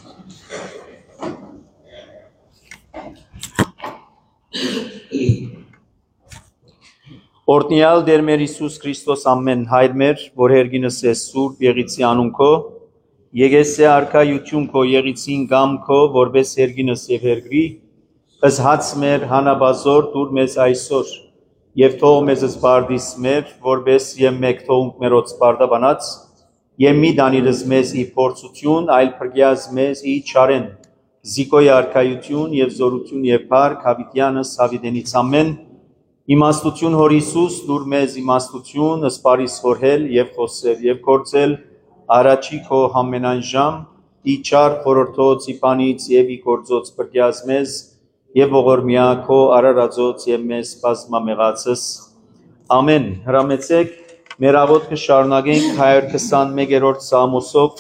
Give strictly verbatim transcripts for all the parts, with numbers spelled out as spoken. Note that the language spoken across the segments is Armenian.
Օրհնյալ Տեր մեր Հիսուս Քրիստոս ամեն հայր մեր, որ հերգինս է Սուրբ Եղիցի անուն քո, եկեսե արքայություն քո Եղիցին գամ քո, որպես հերգինս եւ հերգրի, ըս հաց մեր հանաբազոր դուր մեզ այսօր, եւ թող մեզ սպարդիս մեր, որպես եւ մեկ թողունք մերոց սպարդաբանած, եւ մի դանիլս մեզ ի փորձություն, այլ փրկյազ մեզ ի չարեն, զիկոյ արքայություն եւ զորություն եւ փառք հավիտյանս հավիտենից ամեն. Իմաստություն հոր Հիսուս, դուր մեզ իմաստություն, սպարիս խորհել և խոսել և գործել, առաջի քո համենայն ժամ, ի չար խորհրդոց, ի պանից և ի գործոց փրկյազ մեզ, և ողորմյա քո արարածոց և մեզ բազմամեղացս։ Ամեն։ Հրամեցեք, մեր աղոթքը շարունակենք հայր քսանմեկերորդ Սաղմոսով։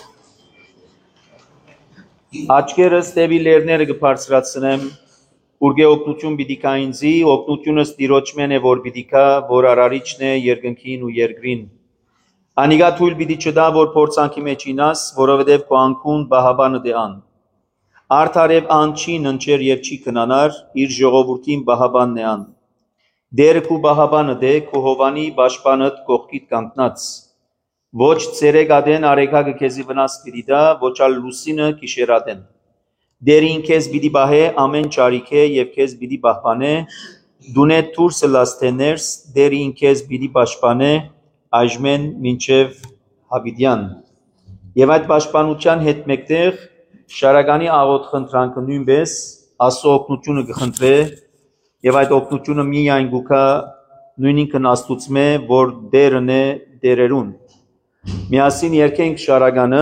Աչքերս դեպի լեռները կբարձրացնեմ, Ուրգե օգնություն պիտի կա ինձի, օգնությունս Տիրոջմեն է, որ պիտի կա, որ արարիչն է երկնքին ու երկրին։ Անիգա թույլ պիտի չտա, որ փորձանքի մեջ ինաս, որովհետև քո անքուն բահաբանը դե ան։ Արդարև ան չի ննչեր եւ չի քնանար, իր ժողովրդին բահաբանն է ան։ Դերը քու բահաբանը դե, քո հովանի պաշտպանդ կողքիդ կանգնած։ Ոչ ցերեկ ադեն արեգակը քեզի վնաս պիտի տա, ոչ ալ լուսինը գիշերադեն։ Դերին քեզ պիտի բահե ամեն ճարիք է եւ քեզ պիտի պահպանե, դունե դուրսը լաստե ներս, դերին քեզ պիտի պաշտպանե, այժմեն մինչև հավիտյան։ Եվ այդ պաշտպանության հետ մեկտեղ շարականի աղոթ խնդրանքը նույնպես Աստծո օգնությունը կխնդրե եւ այդ օգնությունը միայն գուքա նույնինքն Աստծուծմե, որ դերն է դերերուն։ Միասին երկենք շարականը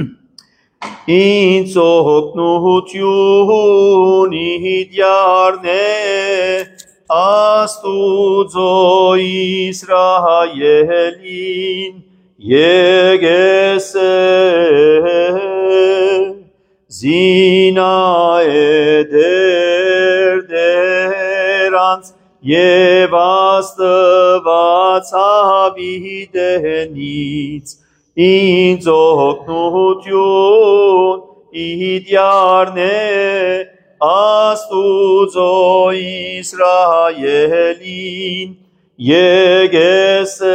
Ինձ օգնություն իդյարնե Աստուծո Իսրայելին եկեսե զինա է դեր դերանց և Աստված հավիտենից Ինձ օգնություն իդյարնե Աստուծո Իսրայելին եկեսե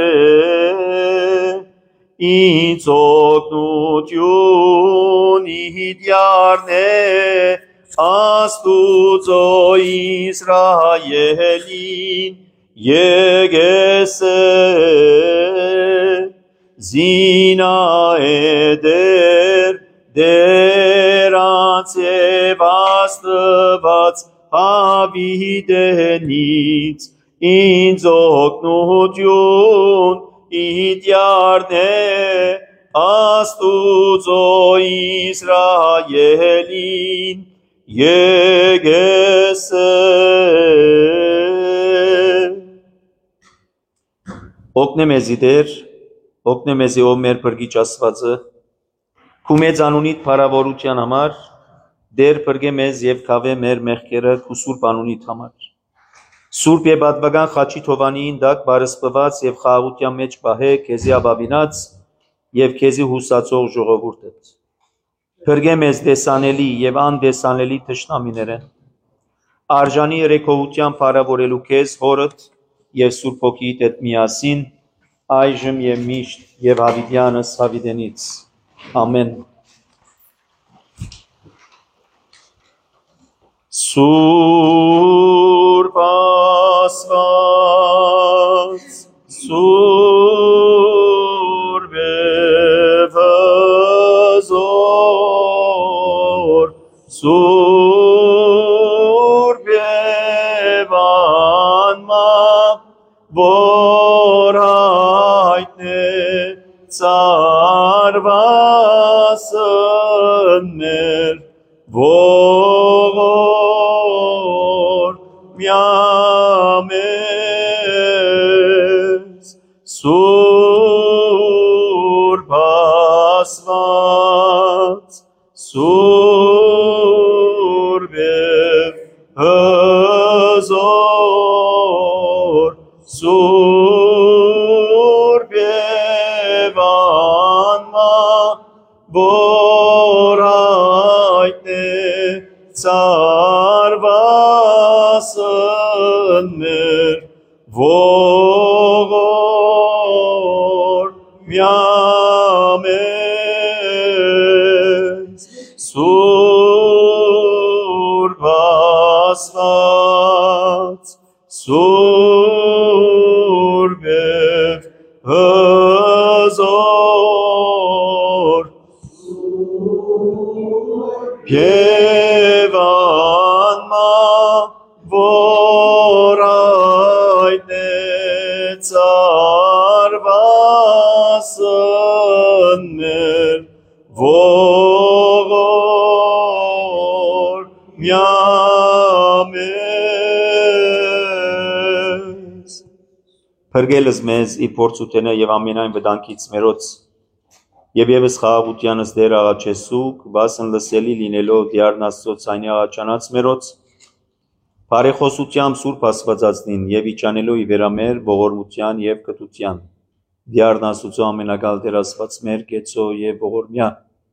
Ինձ օգնություն իդյարնե Աստուծո Իսրայելին եկեսե Զինա է դեր դերանց և Աստված հավիտենից ինձ օգնություն իդյարնե Աստուծո Իսրայելին եկեսե Օգնե մեզի Տեր Օգնե մեզի ով մեր փրկիչ Աստվածը, քու մեծ անունիդ փառավորության համար, Տեր փրկե մեզ եւ քավե մեր մեղքերը քու սուրբ անունիդ համար։ Սուրբ եւ պատվական խաչի թովանին դակ բարսպված եւ խաղաղության մեջ պահե քեզի ապավինած եւ քեզի հուսացող ժողովուրդդ։ Փրկե մեզ դեսանելի եւ անդեսանելի թշնամիներեն։ Արժանի երեքողության փառավորելու քեզ հորդ եւ Սուրբ Հոգիիդ հետ միասին այժմ եւ միշտ եւ հավիտյանս հավիտենից ամեն Սուրբ Աստված Սուրբ եւ հզոր Սուրբ եւ անմահ որ Ծարվասն մեր ողորմյա մեզ Սուրբ Աստված Սուրբ եւ հզոր Սուրբ եւ անմահ որ ծարվասներ ողորմյամեզ Սուրբ Աստված Սուրբ և հզոր և անմավոր այն է ծարվասներ ողորմյամեզ Փրկելս մեզ իր փորձութենը և ամենայն վտանգից մերոց և ևս խաղաղությանս դեր աղաչեսուկ, վասն լսելի լինելով դիարն Աստծո ցայնի աղաչանած մերոց, բարեխոսությամբ Սուրբ Աստվածածնին և իջանելով ի վերամեր ողորմության և կտության, դիարն Աստծո ամենակալ Տեր Աստված մեր կեցո և ողորմյա,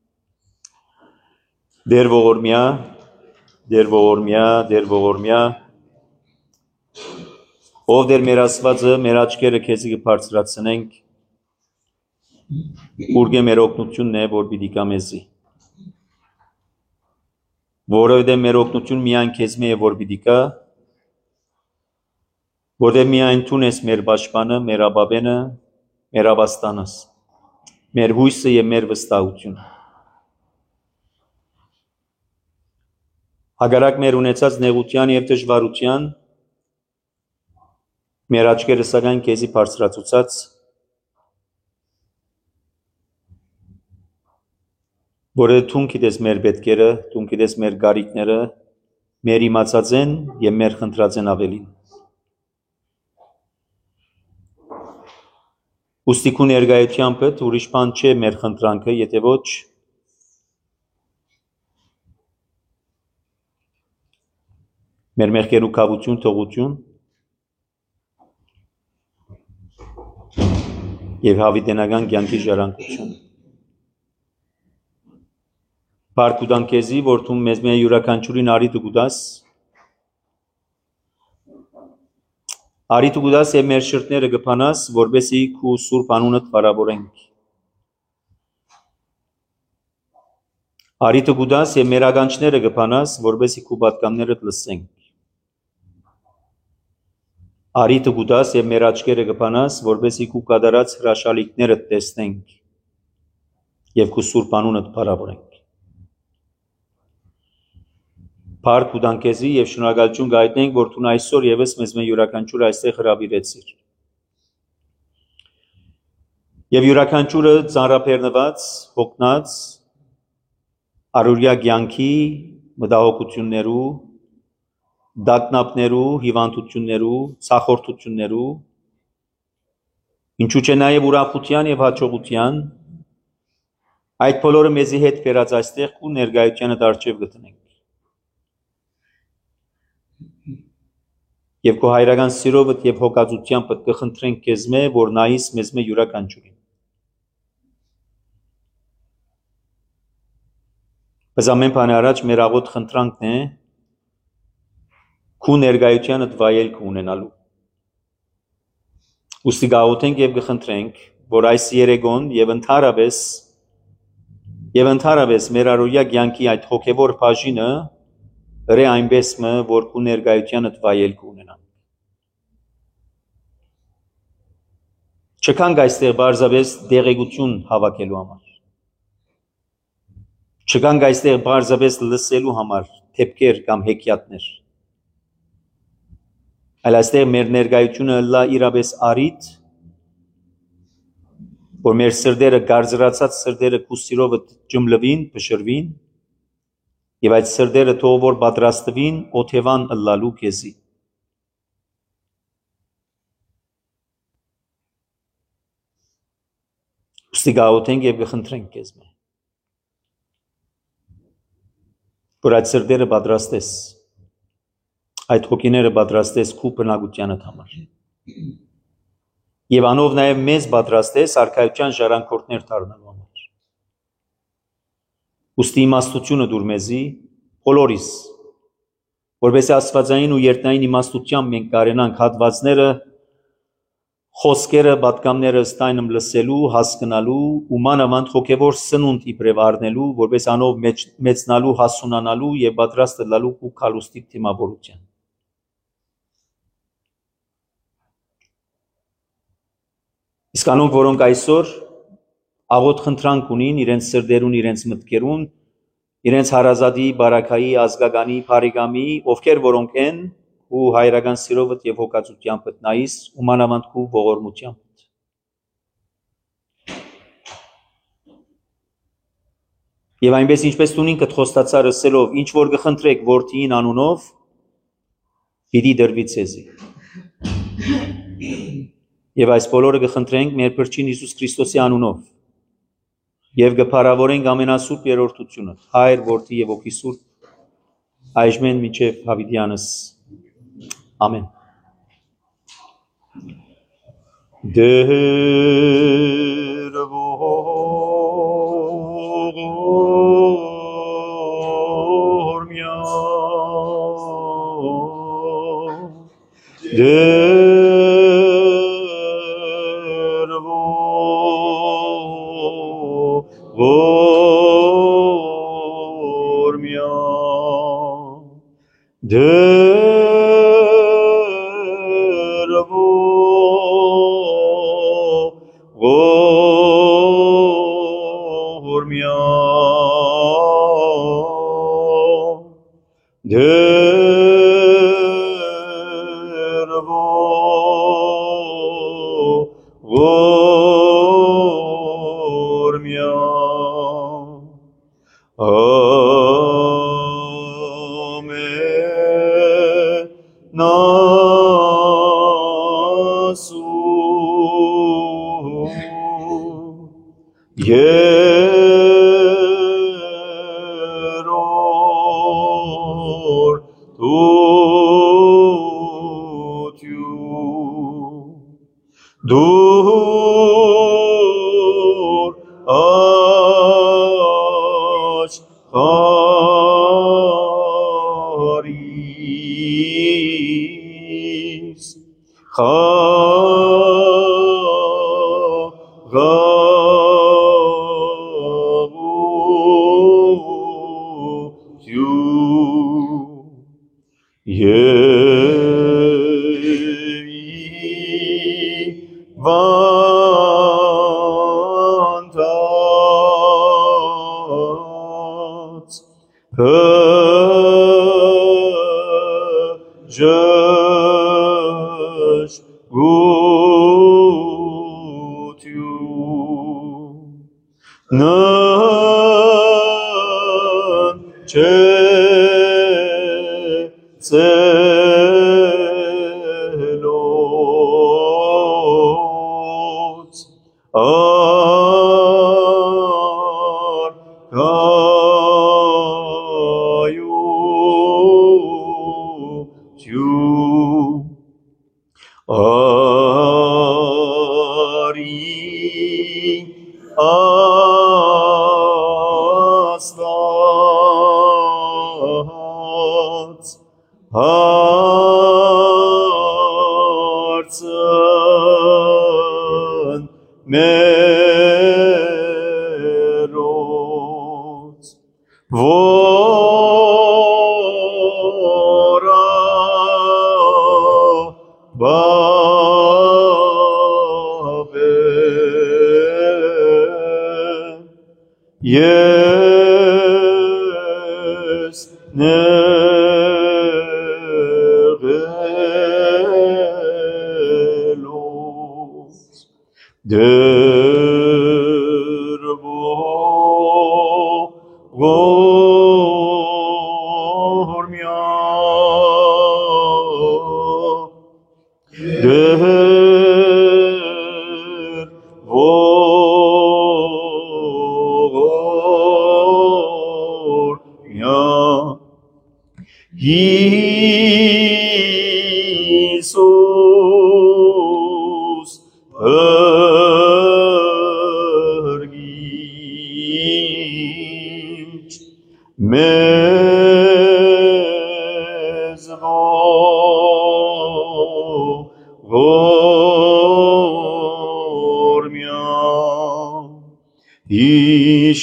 դեր ողորմյա, դեր ողորմյա, դեր ողորմյա, ով դեր մեր Աստվածը, մեր աչքերը քեզի կբարձրացնենք, ուրգե մեր օգնությունն է, որ պիտի կա մեզի, որովհետև մեր օգնություն միայն քեզմի է, որ պիտի կա, որտեղ միայն Տուն ես մեր պաշտպանը, մեր ապավենը, մեր ապաստանս, մեր հույսը և մեր վստահությունը։ Հակառակ մեր ունեցած նեղության և դժվարության, մեր աչքերը սակայն քեզի բարձրացուցած, որը Տուն գիտես մեր պետքերը, Տուն գիտես մեր կարիքները, մեր իմացած են և մեր խնդրած են ավելին։ Ուստի քու ներկայությամբ ուրիշ բան չէ մեր խնդրանքը, եթե ոչ մեր մեղքերու քավություն, թողություն և հավիտենական կյանքի ժառանգություն։ Փառք ու տանք քեզի, որ դու մեզ մեր յուրաքանչյուրին արիթը կուտաս, արիթը կուտաս և մեր շրթները կփանաս, որպեսզի քու սուրբ անունդ փառավորենք։ Արիթը կուտաս և մեր ականջները կփանաս, որպեսզի քու պատգամներդ լսենք։ Արիթը կուտաս և մեր աչքերը կփանաս, որպեսզի քու կատարած հրաշալիքներդ տեսնենք և քու սուրբ անունդ փառավորենք։ Փառք ու տանք քեզի և շնորհակալություն կհայտնենք, որ դու այսօր ևս մեզ մեր յուրաքանչյուր այստեղ հրավիրեցիր։ Եվ յուրաքանչյուրը ծանրաբեռնված, հոգնած, առօրյա կյանքի մտահոգություններու, դակնապներու, հիվանդություններու, ցախորտություններու, ինչու՞ չէ նաև ուրախության և հաջողության, այդ բոլորը մեզի հետ բերած այստեղ ու ներկայությանդ առջև գտնենք։ Եվ քո հայրական սիրովդ և հոգածությամբ կխնդրենք քեզ մե, որ նայիս մեզ մե յուրաքանչյուրին։ Բայց ամեն բանի առաջ մեր աղոտ խնդրանքն է քու ներկայությանդ վայելք ունենալու։ Ուստի գաղութենք և կխնդրենք, որ այս երեգոն և ընդհանրապես և ընդհանրապես մեր առօրյա կյանքի այդ հոգևոր բաժինը հրե այնպես մը, որ քու ներկայությանդ վայելք ունենան։ Չկանք այստեղ բարձրապես դեղեցություն հավաքելու համար։ Չկանք այստեղ բարձրապես լսելու համար թեփքեր կամ հեքիաթներ։ Այլ այստեղ մեր ներկայությունը լա իրապես արիթ, որ մեր սրտերը գարձրացած սրտերը քու սիրովը ջմլվին, փշրվին, և այդ սրտերը թող որ պատրաստվին օթևան ըլլալու քեզի։ Ուստի գաղութենք և կխնդրենք քեզ մե, որ այդ սրտերը պատրաստես, այդ հոգիները պատրաստես քու բնակությանդ համար։ Եվ անով նաև մեզ պատրաստես արքայության ժառանգորդներ դառնալու համար։ Ուստի իմաստությունը դուր մեզի, բոլորիս, որովհետեւ աստվածային ու երտնային իմաստությամբ մենք կարենանք հատվածները խոսքերը պատկամները ստայնում լսելու, հասկանալու ու մանավանդ հոգևոր սնունդ իբրև առնելու, որպես անով մեծնալու, հասունանալու եւ պատրաստ լինելու ու քալուստի թիմավորության։ Իսկ անոնք, որոնք այսօր աղոտ խնդրանք ունին իրենց սրտերուն, իրենց մտքերուն, իրենց հարազատի, բարակայի, ազգականի, բարեկամի, ովքեր որոնք են ու հայրական սիրովդ եւ հոգացությամբ նայիս ու մանավանդ քու ողորմությամբ։ Եվ այնպես ինչպես ունին կդ խոստացար ասելով, ինչ որ կխնդրեք որդին անունով, պիտի դրվի ցեզի։ Եվ այս բոլորը կխնդրենք մեր Փրկին Հիսուս Քրիստոսի անունով։ Եվ կփառավորենք ամենասուրբ երրորդությունը, Հայր, Որդի եւ Ոգի Սուրբ, այժմեն մինչև հավիտյանս։ Ամեն։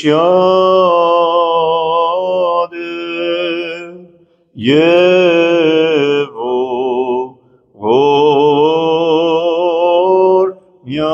եւ ողորմյա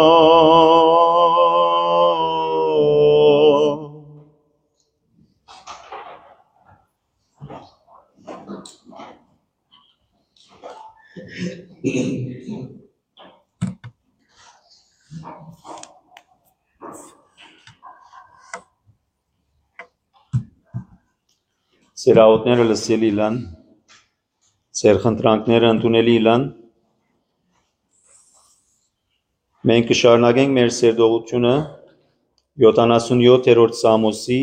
Սերահոտները լսելի իլան, սեր խնդրանքները ընդունելի իլան, մենք կշարունակենք մեր սերդողությունը յոթանասունյոթերորդ Սամոսի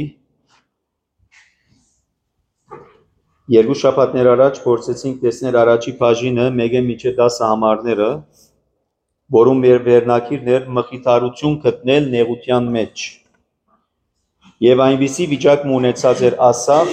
երկու շաբաթներ առաջ փորձեցինք տեսնել առաջի բաժինը մեկը միջև դասը համարները, որում մեր վերնակիրն էր մխիթարություն գտնել նեղության մեջ։ Եվ այնպիսի վիճակ ունեցած էր Ասավ,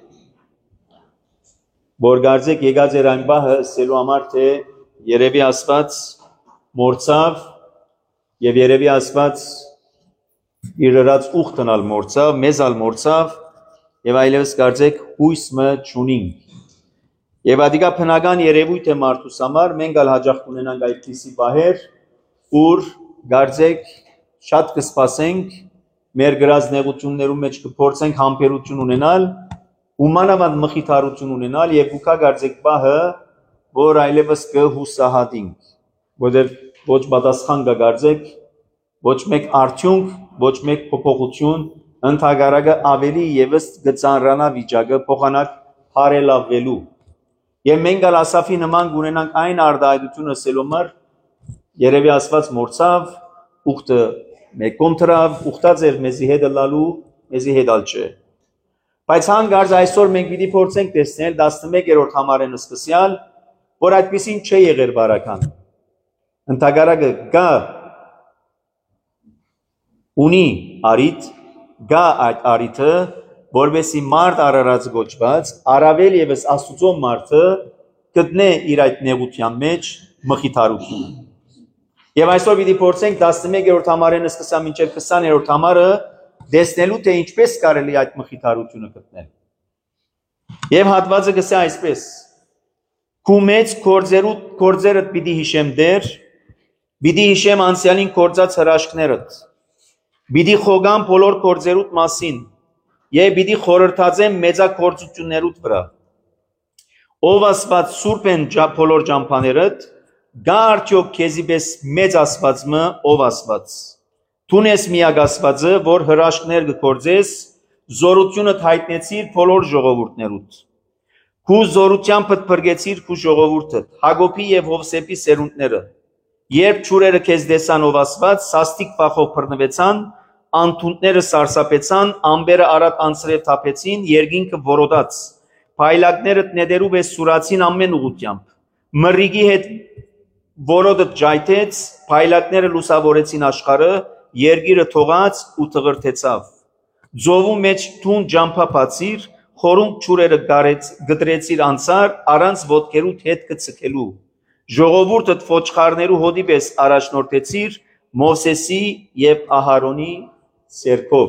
որ գարձեք եկած էր այն բահը ասելու համար, թե երևի Աստված մորցավ եւ երևի Աստված իր ըրած ուխտնալ մորցավ, մեզալ մորցավ եւ այլևս գարձեք հույս մը չունինք։ Եվ ադիկա բնական երևույթ է մարդուս համար, մենք ալ հաջող կունենանք այդպիսի բահեր, ուր գարձեք շատ կսպասենք մեր գրած նեղություններում մեջ կփորձենք համբերություն ունենալ ու մանավանդ մխիթարություն ունենալ եւ ուքա գարձեք բահը, որ այլևս կհուսահատենք, որտեղ ոչ պատասխան կա գարձեք, ոչ մեկ արդյունք, ոչ մեկ փոփոխություն, ընդհանրակը ավելի եւս գծանրանա վիճակը փոխանակ հարելավելու։ Եվ մենք ալ Ասաֆի նման կունենանք այն արտահայտությունը ասելու համար, երևի Աստված մորցավ, ուխտը մեկում թրավ, ուխտած էր մեզի հետ լալու, մեզի հետ ալ չէ։ Բայց հանգարց այսօր մենք պիտի փորձենք տեսնել տասնմեկերորդ համարեն սկսյալ, որ այդպիսին չէ եղեր բարական։ Ընդհանրակը գա ունի արիթ, գա այդ արիթը, որովհետեւ մարդ արարած գոչված, առավել եւս Աստուծո մարդը գտնե իր այդ նեղության մեջ մխիթարություն։ Եվ այսօր պիտի փորձենք տասնմեկերորդ համարեն սկսա մինչև քսաներորդ համարը տեսնելու թե ինչպես կարելի այդ մխիթարությունը գտնել։ Եվ հատվածը գսե այսպես. Քու մեծ գործերդ պիտի հիշեմ դեր, պիտի հիշեմ անցյալին գործած հրաշքներդ, պիտի խոգամ բոլոր գործերուդ մասին եւ պիտի խորհրդածեմ մեծագործություններուդ վրա։ Ով Աստված սուրբ են բոլոր ճամփաներդ, գա արդյոք քեզի պես մեծ Աստվածը, ով Աստված։ Տունես միակ Աստվածը, որ հրաշքներ կգործես, զորությունը հայտնեցիր բոլոր ժողովուրդներուդ։ Քու զորությամբ փրկեցիր քու ժողովուրդը, Հակոբի եւ Հովսեփի սերունդները։ Երբ ճուրերը քեզ դեսան, ով Աստված, սաստիկ փախով բռնվեցան, անթունտները սարսափեցան, ամբերը արատ անցրև թափեցին, երկինքը որոդաց, փայլակները նետերով է սուրացին ամեն ուղությամբ, մռիգի հետ որոդը ջայթեց, փայլակները լուսավորեցին աշխարհը, Երգիրը թողած ու թղրթեցավ։ Ձովու մեջ թուն ջամփապացիր, խորունկ ճուրերը գտրեցիր անցար, առանց ոտքերուդ հետ կցկելու։ Ժողովուրդդ ոչխարներու հոդի պես առաջնորդեցիր Մովսեսի եւ Ահարոնի սերքով։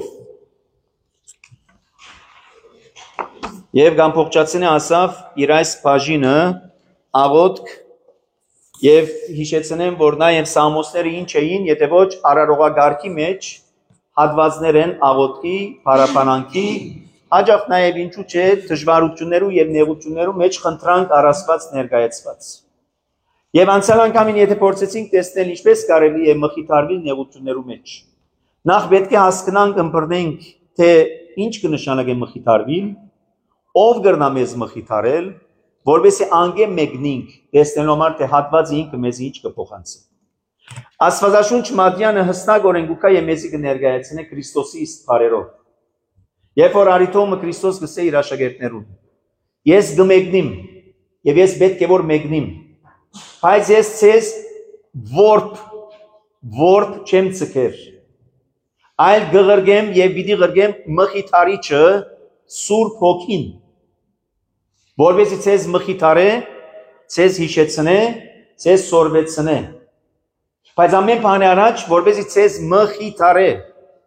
Եվ գամփոխչացնե ասավ իր այս բաժինը աղոթք Եվ հիշեցնեմ, որ նաև Սամոսները ինչ էին, եթե ոչ արարողագարքի մեջ հատվածներ են աղոթքի, փառաբանանքի, հաջող նաև ինչու՞ չէ դժվարություններու եւ նեղություններու մեջ խնդրանք առասված ներկայացված։ Եվ անցյալ անգամին եթե փորձեցինք տեսնել ինչպես կարելի է մխիթարվել նեղություններու մեջ, նախ պետք է հասկանանք, ըմբռնենք, թե ինչ կնշանակի մխիթարվել, ով կրնա մեզ մխիթարել, որովհետեւ անգե մեկնինք տեսնելու համար թե հատվածը ինքը մեզ ինչ կփոխանցի։ Աստվածաշունչ Մատյանը հստակորեն գուկա է մեզի կներկայացնե Քրիստոսի իսկ բարերով։ Երբ որ Արիթոմը Քրիստոս գսե իր աշակերտներուն, ես կմեկնիմ եւ ես պետք է որ մեկնիմ, բայց ես ցես որբ որբ չեմ ցկեր, այլ գղրգեմ եւ պիտի գղրգեմ մխիթարիչը Սուրբ Հոգին, որովհետեւ ցես մխիթարե, ցես հիշեցնե, ցես սորվեցնե։ Բայց ամեն բանի առաջ, որովհետեւ ցես մխիթարե,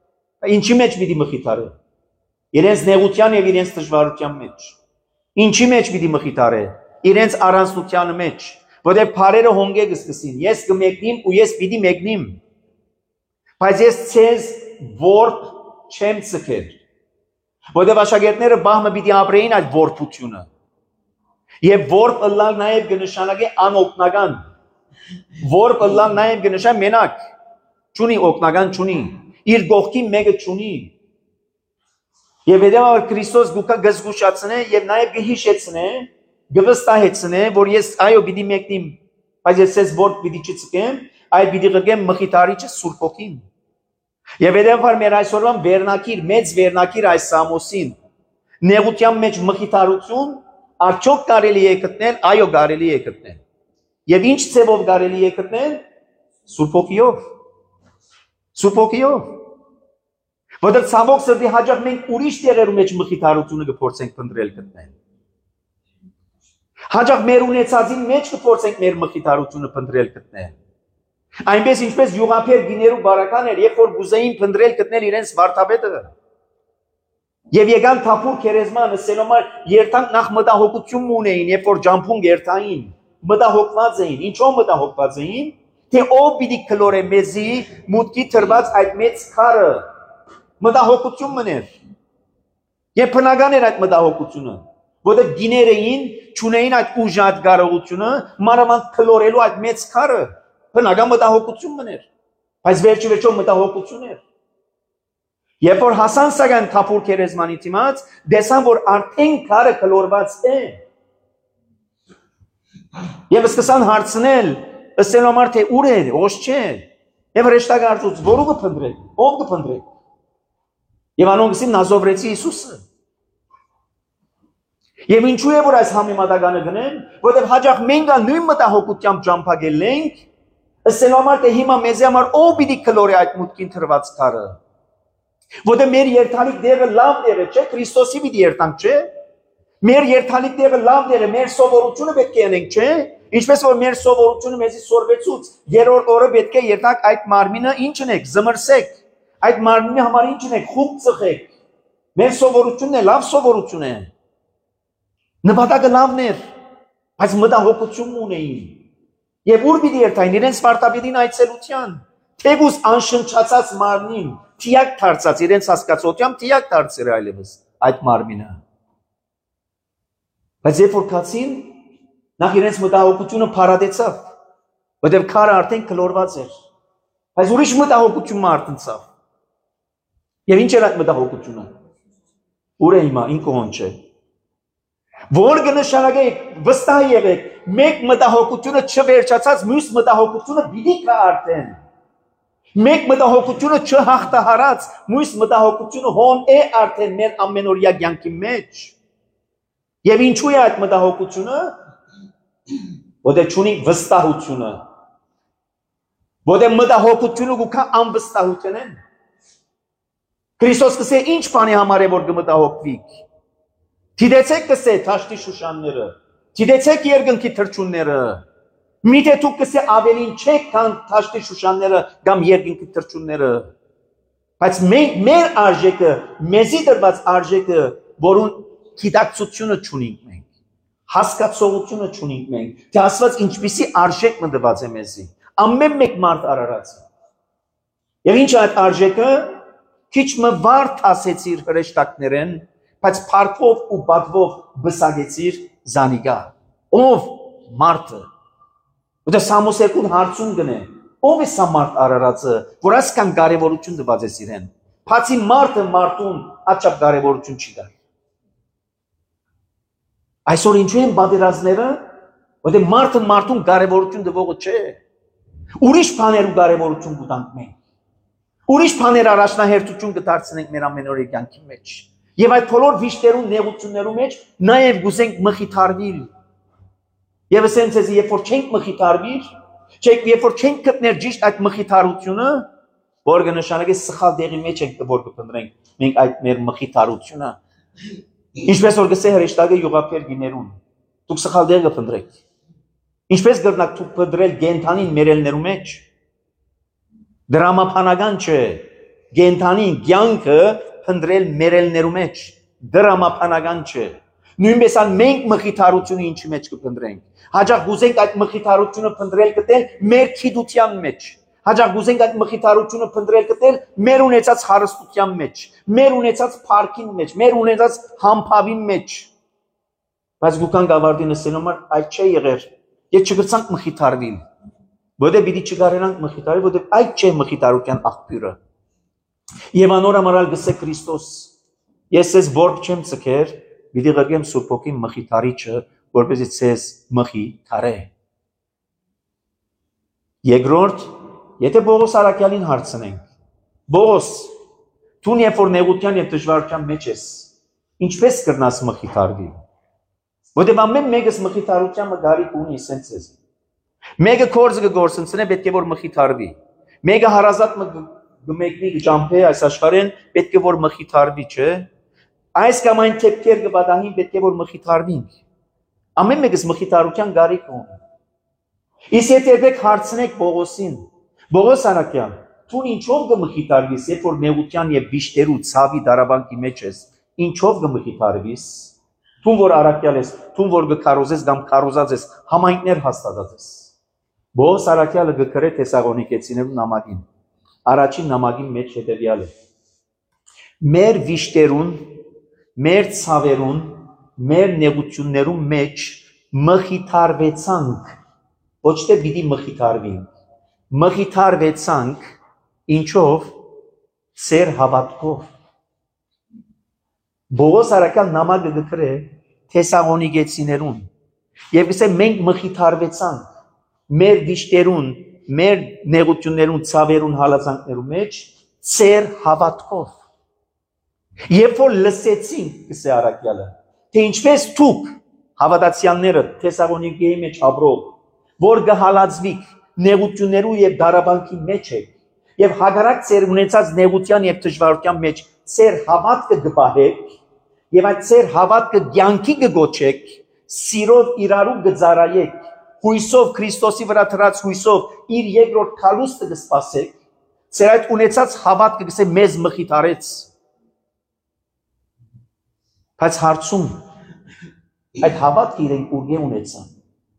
Ինչի մեջ պիտի մխիթարե։ Իրենց նեղության եւ իրենց դժվարության մեջ։ Ինչի մեջ պիտի մխիթարե։ Իրենց առանցնության մեջ, որտեղ բարերը հոնգե կսկսին։ Ես կմեկնիմ ու ես պիտի մեկնիմ։ Բայց ես ցեզ որբ չեմ ցկել։ Որտեղ աշակերտները բահմը պիտի ապրեին այդ որբությունը։ Եվ որբ ըլլալ նաեւ կնշանակի անօգնական։ Որբ ըլլալ նաեւ կնշան մենակ։ Չունի օգնական չունի։ Իր գողքի մեկը չունի։ Եվ հետևաբար Քրիստոս գուկա գզգուշացնե եւ նաեւ գհիշեցնե, գվստահեցնե, որ ես այո պիտի մեկնիմ, բայց ես ես որ պիտի չցկեմ, այլ պիտի գրգեմ մխիթարիչը Սուրբ Հոգին։ Եվ հետևաբար մեր այսօրվան վերնակիր, մեծ վերնակիր այս Սամոսին, նեղության մեջ մխիթարություն, արդյոք կարելի է գտնել, այո կարելի է գտնել։ Եվ ինչ ցևով կարելի է գտնել, Սուրբ Հոգիով։ Սուրբ Հոգիով։ Որտեղ ցավոք սրտի հաջող մենք ուրիշ տեղերում մեջ մխիթարությունը կփորձենք փնտրել գտնել։ Հաջող մեր ունեցածին մեջ կփորձենք մեր մխիթարությունը փնտրել գտնել։ Այնպես ինչպես յուղափեր գիներու բարականներ, երբ որ գուզեին փնտրել գտնել իրենց վարդապետը։ Եվ եկան թափուր քերեզման ասելով երթանք նախ մտահոգություն ունեին, երբ որ ջամփուն երթային, մտահոգված էին, ինչով մտահոգված էին, թե ով պիտի քլորե մեզի մուտքի թրված այդ մեծ քարը։ Մտահոգություն մներ։ Եվ բնական էր այդ մտահոգությունը, որտեղ գիներ էին, չունեին այդ ուժ այդ կարողությունը, մանավանդ քլորելու այդ մեծ քարը։ Բնական մտահոգություն մներ, բայց վերջի վերջո մտահոգություն էր։ Երբ որ հասան սակայն թափուր քերեզմանի դիմաց, տեսան որ արդեն քարը քլորված է։ Եվ սկսան հարցնել, ըսել համար թե ուր է, ո՞չ չէ։ Եվ հրեշտակարծուց որու կփնտրեք, ով կփնտրեք։ Եվ անոնք ասին Նազովրեցի Հիսուսը։ Եվ ինչու է որ այս համեմատականը գնեմ, որտեղ հաջող մենք նույն մտահոգությամբ ճամփագել ենք, ըսել համար թե հիմա մեզ համար ով պիտի քլորի այդ մուտքին թրված քարը։ Որտեղ մեր երթալիք դերը լավ դերը չէ, Քրիստոսի պիտի երթանք չէ։ Մեր երթալիք դերը լավ դերը, մեր սովորությունը պետք է անենք, չէ։ Ինչպես որ մեր սովորությունը մեզի սորվեցուց, երրորդ օրը պետք է երթանք այդ մարմինը ինչ ունեք, զմրսեք։ Այդ մարմինի համար ինչ ունեք, խուբ ծխեք։ Մեր սովորությունն է, լավ սովորություն է։ Նպատակը լավն էր, բայց մտահոգություն ունեին։ Եվ ուր պիտի երթային իրենց վարդապետին այցելության, թեգուս անշնչացած մարմնին, թիակ դարձած իրենց հասկացությամբ թիակ դարձել այլևս այդ մարմինը։ Բայց երբ որ կացին, նախ իրենց մտահոգությունը փարադեցավ, որտեղ քարը արդեն քլորված էր։ Բայց ուրիշ մտահոգություն մարտնցավ։ Եվ ինչ էր այդ մտահոգությունը։ Ուր է հիմա ինքոն չէ։ Որ կնշանակեք, վստահ եղեք, մեկ մտահոգությունը չվերջացած, մյուս մտահոգությունը պիտի կա արդեն։ Մեկ մտահոգությունը չհաղթահարած, մյուս մտահոգությունը հոն է արդեն մեր ամենօրյա կյանքի մեջ։ Եվ ինչու է այդ մտահոգությունը, որտեղ չունի վստահությունը, որտեղ մտահոգությունը գուքա անվստահություն են։ Քրիստոս կսե ինչ բանի համար է որ կմտահոգվիք։ Գիտեցեք կսե թաշտի շուշանները, գիտեցեք երկնքի թռչունները։ Միթե դուք կսե ավելին չեք քան թաշտի շուշանները կամ երկնքի թռչունները։ Բայց մենք մեր արժեքը, մեզի տրված արժեքը, որուն գիտակցությունը չունենք մենք, հասկացողությունը չունենք մենք, թե Աստված ինչպիսի արժեք մտված է մեզի։ Ամեն մեկ մարդ արարած։ Եվ ինչ այդ արժեքը քիչ մը վարդ ասեցիր հրեշտակներեն, բայց փառքով ու բադվով բսագեցիր զանիգա։ Ով մարդը։ Որտե Սամոս երկու հարցում գնե։ Ով է սա մարդ արարածը, որ այսքան կարևորություն տված է իրեն։ Բացի մարդը մարդուն աչափ կարևորություն չի տա։ Այսօր ինչու են բادرազները, որտե մարդը մարդուն կարևորություն տվողը չէ։ Ուրիշ բաներու կարևորություն կտանք մենք։ Ուրիշ բաներ առաջնահերթություն կդարձնենք մեր ամենօրյա կյանքի մեջ։ Եվ այդ բոլոր վիշտերու նեղություններու մեջ նաև գուզենք մխիթարվիլ։ Եվ ասենք ձեզ, երբ որ չենք մխիթարվիր, երբ որ չենք գտներ ճիշտ այդ մխիթարությունը, որ կնշանակի սխալ դեղի մեջ ենք որ կփնտրենք մենք այդ մեր մխիթարությունը։ Ինչպես որ գսե հրեշտակը յուղափեր գիներուն, դուք սխալ դեղ կփնտրեք։ Ինչպես կրնակ դուք փնտրել գենթանին մերելներու մեջ։ Դրամապանական չէ, Գենթանի կյանքը փնտրել մերելներու մեջ դրամապանական չէ։ Նույնպես ան մենք մխիթարությունը ինչի մեջ կփնտրենք։ Հաջող գուզենք այդ մխիթարությունը փնտրել գտել մեր քիդության մեջ։ Հաջող գուզենք այդ մխիթարությունը փնտրել գտել մեր ունեցած հարստության մեջ, մեր ունեցած փառքին մեջ, մեր ունեցած համբավի մեջ։ Բայց գուքան գավարդին ասելու համար այդ չէ եղեր։ Եվ չգրցանք մխիթարվել։ Որտե պիտի չգարենանք մխիթարել, որտե այդ չէ մխիթարության աղբյուրը։ Եվ անոր ամառալ գսե Քրիստոս, ես ես որբ չեմ ցկեր, պիտի ղրգեմ Սուրբ Հոգի մխիթարիչը, որպեսզի ցես մխիթարե։ Երկրորդ, եթե Պողոս Արաքյալին հարցնենք, Պողոս, դու երբ որ նեղության եւ դժվարության մեջ ես, ինչպես կրնաս մխիթարվել։ Որտեղ ամեն մեկս մխիթարության մգարիկ ունի սենց ես։ Մեկը կորձ կգործընծնե պետք է որ մխիթարվի։ Մեկը հարազատ գմեկնի գճամփե այս աշխարհեն պետք է որ մխիթարվի, չէ։ Այս կամ այն թեփքեր կբադահին պետք է որ մխիթարվինք։ Ամեն մեկս մխիթարության գարիկ ունի։ Իսկ եթե եք հարցնեք Պողոսին, Պողոս Արաքյան, դու ինչով կմխիթարվիս, երբ որ նեղության եւ վիշտերու ցավի դարաբանկի մեջ ես, ինչով կմխիթարվիս։ Դու որ Արաքյալ ես, դու որ գկարոզես կամ կարոզած ես, համայնքներ հաստատած ես։ Պողոս Արաքյալը գկրե Թեսաղոնիկեցիներու նամակին։ Առաջին նամակի մեջ հետևյալ է. մեր վիշտերուն, մեր ցավերուն, մեր նեղություններու մեջ մխիթարվեցանք, ոչ թե պիտի մխիթարվենք, մխիթարվեցանք, ինչով ծեր հավատքով։ Պողոս Արաքյալ նամակը գկրե Թեսաղոնիկեցիներուն եւ գսե մենք մխիթարվեցանք մեր վիշտերուն, մեր նեղություններուն, ցավերուն, հալածանքներու մեջ ծեր հավատքով։ Երբ որ լսեցինք, գսե Արաքյալը, թե ինչպես դուք հավատացյալները Թեսաղոնիկեի մեջ ապրող, որ գհալածվիք նեղություններու եւ դարաբանկի մեջ եք, եւ հագարակ ծեր ունեցած նեղության եւ դժվարության մեջ ծեր հավատքը գբահեք, եւ այդ ծեր հավատքը կյանքի կգոչեք, սիրով իրարու գծարայեք, հույսով Քրիստոսի վրա դրած հույսով իր երկրորդ քալուստը կսպասեք, ծեր այդ ունեցած հավատքը գսե մեզ մխիթարեց։ Բայց հարցում այդ հավատքը իրենք ուղի ունեցան։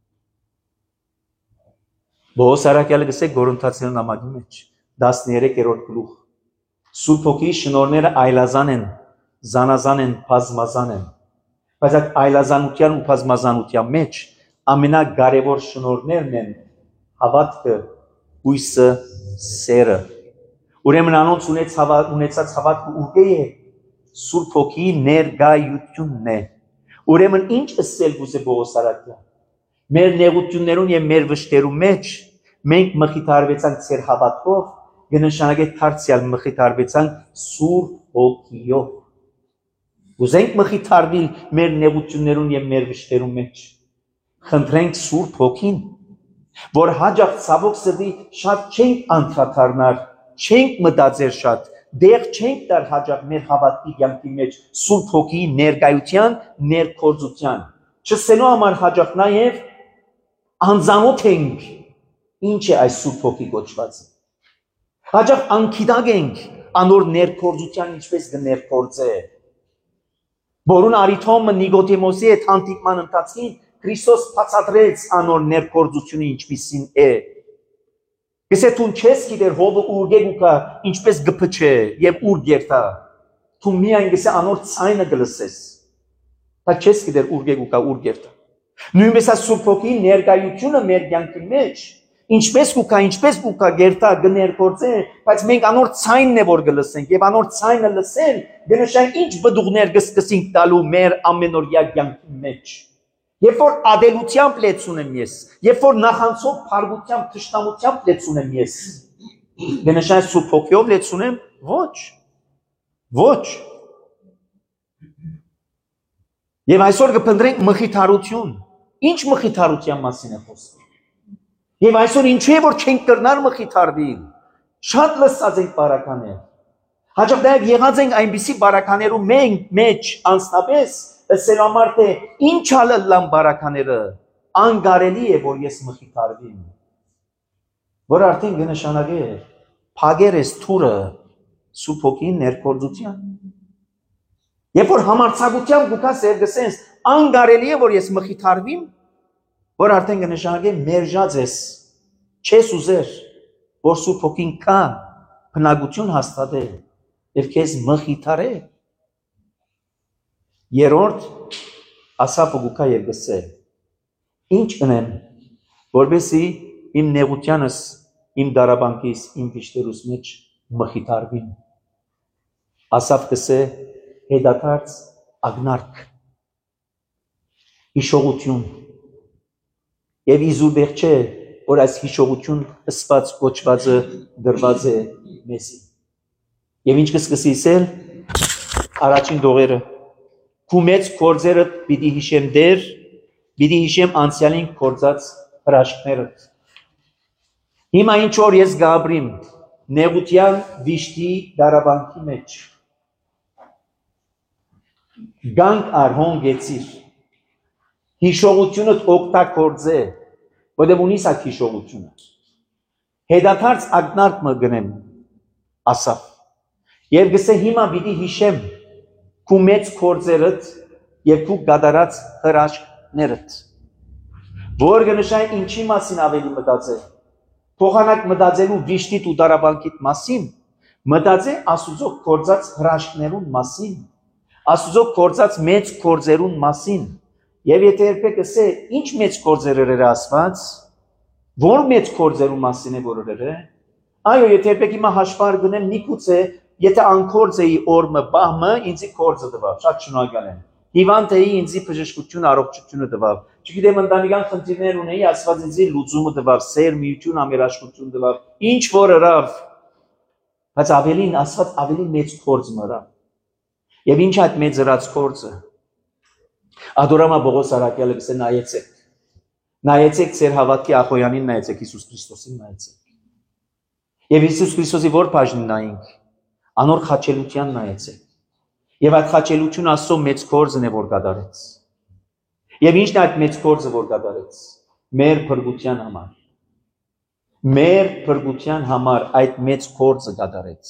Պողոս Արաքյալը գսե Գորընթացիներ նամակի մեջ տասներեքերորդ գլուխ։ Սուրբ Հոգի շնորհները այլազան են, զանազան են, բազմազան են։ Բայց այդ այլազանության ու բազմազանության մեջ ամենակարևոր շնորհներն են հավատքը, հույսը, սերը։ Ուրեմն անոնց ունեցած հավատքը ուղի է Սուրբ Հոգի ներկայությունն է։ Ուրեմն ինչ ասել գուզե Պողոս Արաքյալը։ Մեր նեղություններուն եւ մեր վշտերու մեջ մենք մխիթարվեցանք ծեր հավատքով, կնշանակե դարձյալ մխիթարվեցանք Սուրբ Հոգիով։ Ուզենք մխիթարվել մեր նեղություններուն եւ մեր վշտերու մեջ։ Խնդրենք Սուրբ Հոգին, որ հաջող ցավոք սրտի շատ չենք անդրադառնալ, չենք մտածեր շատ, դեղ չենք դար հաջող մեր հավատքի կյանքի մեջ Սուրբ Հոգի ներկայության, ներկործության։ Չսելու համար հաջող նաեւ անձանոթ ենք ինչ է այս Սուրբ Հոգի կոչվածը։ Հաջող անկիդակ ենք անոր ներկործության ինչպես կներկործե։ Որուն արիթոմը Նիկոդեմոսի հետ հանդիպման ընթացքին Քրիստոս բացատրեց անոր ներկործությունը ինչպիսին է։ Գսե դու չես գիտեր հովը ուր գուկա ինչպես գփչե եւ ուր գերտա։ Դու միայն գսե անոր ցայնը գլսես։ Բայց չես գիտեր ուր գուկա ուր գերտա։ Նույնպես է Սուրբ Հոգի ներկայությունը մեր կյանքի մեջ ինչպես կուկա, ինչպես կուկա գերտա գներկործե, բայց մենք անոր ցայնն է որ գլսենք եւ անոր ցայնը լսեն, դնշան ինչ բդուղներ կսկսենք տալու մեր ամենօրյա կյանքի մեջ։ Երբ որ ադելությամբ լեցուն եմ ես, երբ որ նախանցով փարգությամբ, թշնամությամբ լեցուն եմ ես, դնշան Սուրբ Հոգիով լեցուն եմ, ոչ։ Ոչ։ Եվ այսօր կփնտրենք մխիթարություն։ Ինչ մխիթարության մասին է խոսքը։ Եվ այսօր ինչու է որ չենք կրնար մխիթարվել։ Շատ լսած ենք բարականեր։ Հաջող նաև եղած ենք այնպիսի բարականերու մենք մեջ անձնապես ասել համար թե ինչ ալլան բարակաները անգարելի է որ ես մխիթարվեմ։ Որ արդեն կնշանակե փագեր ես թուրը Սուրբ Հոգին ներկործության։ Երբ որ համարձակությամբ գուքաս երգսես, անգարելի է որ ես մխիթարվիմ, որ արդեն կնշանակե մերժած ես, չես ուզեր, որ Սուրբ Հոգին կա, բնակություն հաստատե եւ քեզ մխիթարե։ Երրորդ Ասափը գուքա երգսե։ Ինչ կնեմ, որբեսի իմ նեղությանս, իմ դարաբանկիս, իմ վիշտերուս մեջ մխիթարվին։ Ասափ կսե հետադարձ ագնարկ, հիշողություն, և իզուր չէ, որ այս հիշողություն ըսված կոչվածը դրված է մեզի։ Եվ ինչ կսկսի իսել, առաջին դողերը, քու մեծ կործերը պիտի հիշեմ դեր, պիտի հիշեմ անցյալին կործած հրաշքներըտ։ Հիմա ինչ որ ես գաբրիմ, նեղության վիշտի դարաբանքի մեջ, գանք ար հոնգեցիր, հիշողությունըտ օգտագործե, որտեղ ունիս այդ հիշողությունը։ Հետադարձ ակնարկ մը գնեմ, ասավ, եւ գսե հիմա պիտի հիշեմ քու մեծ կործերըտ եւ քու գադարած հրաշքներըտ, որ կնշάει ինչի մասին ավելի մտածել, փոխանակ մտածելու վիշտիտ ու դարաբանքիտ մասին, մտածե Աստուծո կործած հրաշքներուն մասին, Աստուծո կործած մեծ կործերուն մասին, եւ եթե երբեք ասե, ինչ մեծ կործերեր էր ասված, որ մեծ կործերուն մասին է որ էր, այո, եթե երբեք հիմա հաշվար գնեմ, միգուցե, եթե անկորձ էի օրմը, բահմը, ինձի կործը տվավ, շատ շնորհակալ եմ։ Հիվանդ էի, ինձի բժշկություն, առողջությունը տվավ։ Չգիտեմ, ընտանեկան խնդիրներ ունեի, Աստված ինձի լուծումը տվավ, սեր, միություն, ամերաշխություն տվավ, ինչ որ հրավ, բայց ավելին Աստված ավելի մեծ կորձ մրավ։ Եվ ինչ այդ մեծ հրած կորձը։ Ադորամա Բողոս Արաքյալը գսե նայեցեք։ Նայեցեք ձեր հավատքի Ախոյանին նայեցեք, Հիսուս Քրիստոսին նայեցեք։ Եվ Հիսուս Քրիստոսի որ բաժնին նայենք, անոր խաչելության նայեցեք։ Եվ այդ խաչելությունը Աստծո մեծ կորձն է որ կատարեց։ Եվ ինչն է այդ մեծ կորձը որ կատարեց։ Մեր փրկության համար։ Մեր փրկության համար այդ մեծ կորձը կատարեց։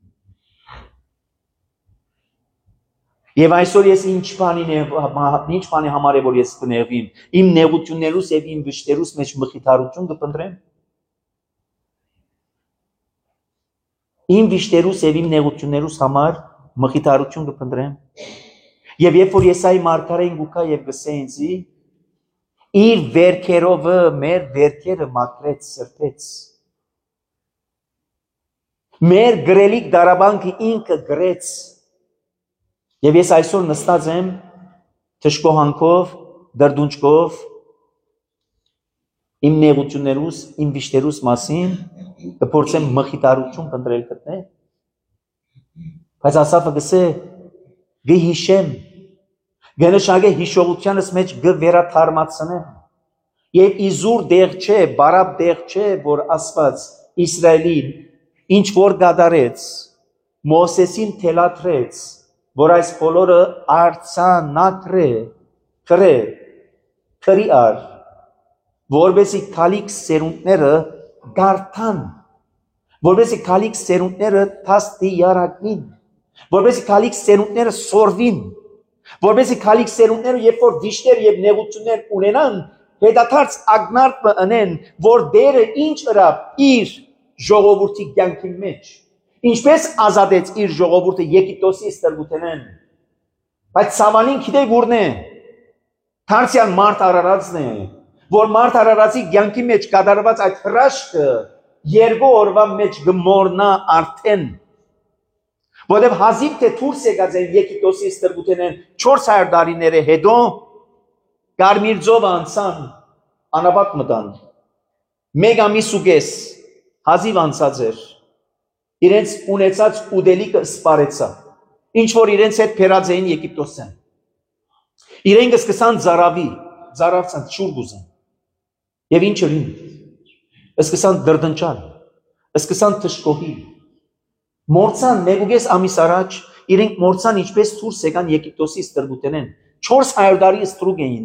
Եվ այսօր ես ինչ բանին է, ինչ բանի համար է որ ես կնեղվիմ, իմ նեղություններուս եւ իմ վշտերուս մեջ մխիթարություն կփնտրեմ։ Իմ վիշտերուս եւ իմ նեղություններուս համար մխիթարություն կփնտրեմ։ Եվ երբ որ Եսայի մարգարեն գուքա եւ գսե ինձի, իր վերքերովը մեր վերքերը մաքրեց, սրբեց։ Մեր գրելիք դարաբանքը ինքը գրեց։ Եվ ես այսօր նստած եմ թշկոհանքով, դրդունջկով, իմ նեղություններուս, իմ վիշտերուս մասին կփորձեմ մխիթարություն փնտրել գտնել։ Բայց Ասափը գսե գհիշեմ, գնշագե հիշողությանս մեջ գվերաթարմացնեմ։ Եվ իզուր դեղ չէ, բարապ դեղ չէ, որ Աստված Իսրայելին ինչ որ գադարեց, Մոսեսին թելադրեց, որ այս բոլորը արցանակրե, քրե, քրի ար, որբեսի քալիք սերունդները գարթան, որբեսի քալիք սերունդները թաստի յարակին, որբեսի քալիք սերունդները սորվին, որբեսի քալիք սերունդները երբ որ վիշտեր եւ նեղություններ ունենան, հետադարձ ագնարկ ընեն, որ դերը ինչ ըրավ իր ժողովրդի կյանքի մեջ, ինչպես ազատեց իր ժողովուրդը Եգիպտոսի ստրգութենեն, բայց ցավալին գիտեք ուրն է, Թարսյան մարդ արարածն է, որ մարդ արարածի կյանքի մեջ կատարված այդ հրաշքը երկու օրվա մեջ գմորնա արդեն, որտեղ հազիվ թե դուրս եկած են Եգիպտոսի ստրգութենեն չորս հարյուր տարիների հետո Կարմիր ծովը անցան, անապատ մտան, մեկ ամիս ու կես հազիվ անցած էր, իրենց ունեցած ուդելիքը սպարեցա, ինչ որ իրենց հետ փերած էին Եգիպտոսեն, իրենք սկսան ծարավի, ծարավցան շուրջ ուզեն, եւ ինչ ըրին, սկսան դրդնչալ, սկսան թշկոհի, մորցան մեկ ամիս առաջ, իրենք մորցան ինչպես դուրս եկան Եգիպտոսի ստրգութենեն, չորս հարյուր տարի ստրուկ էին,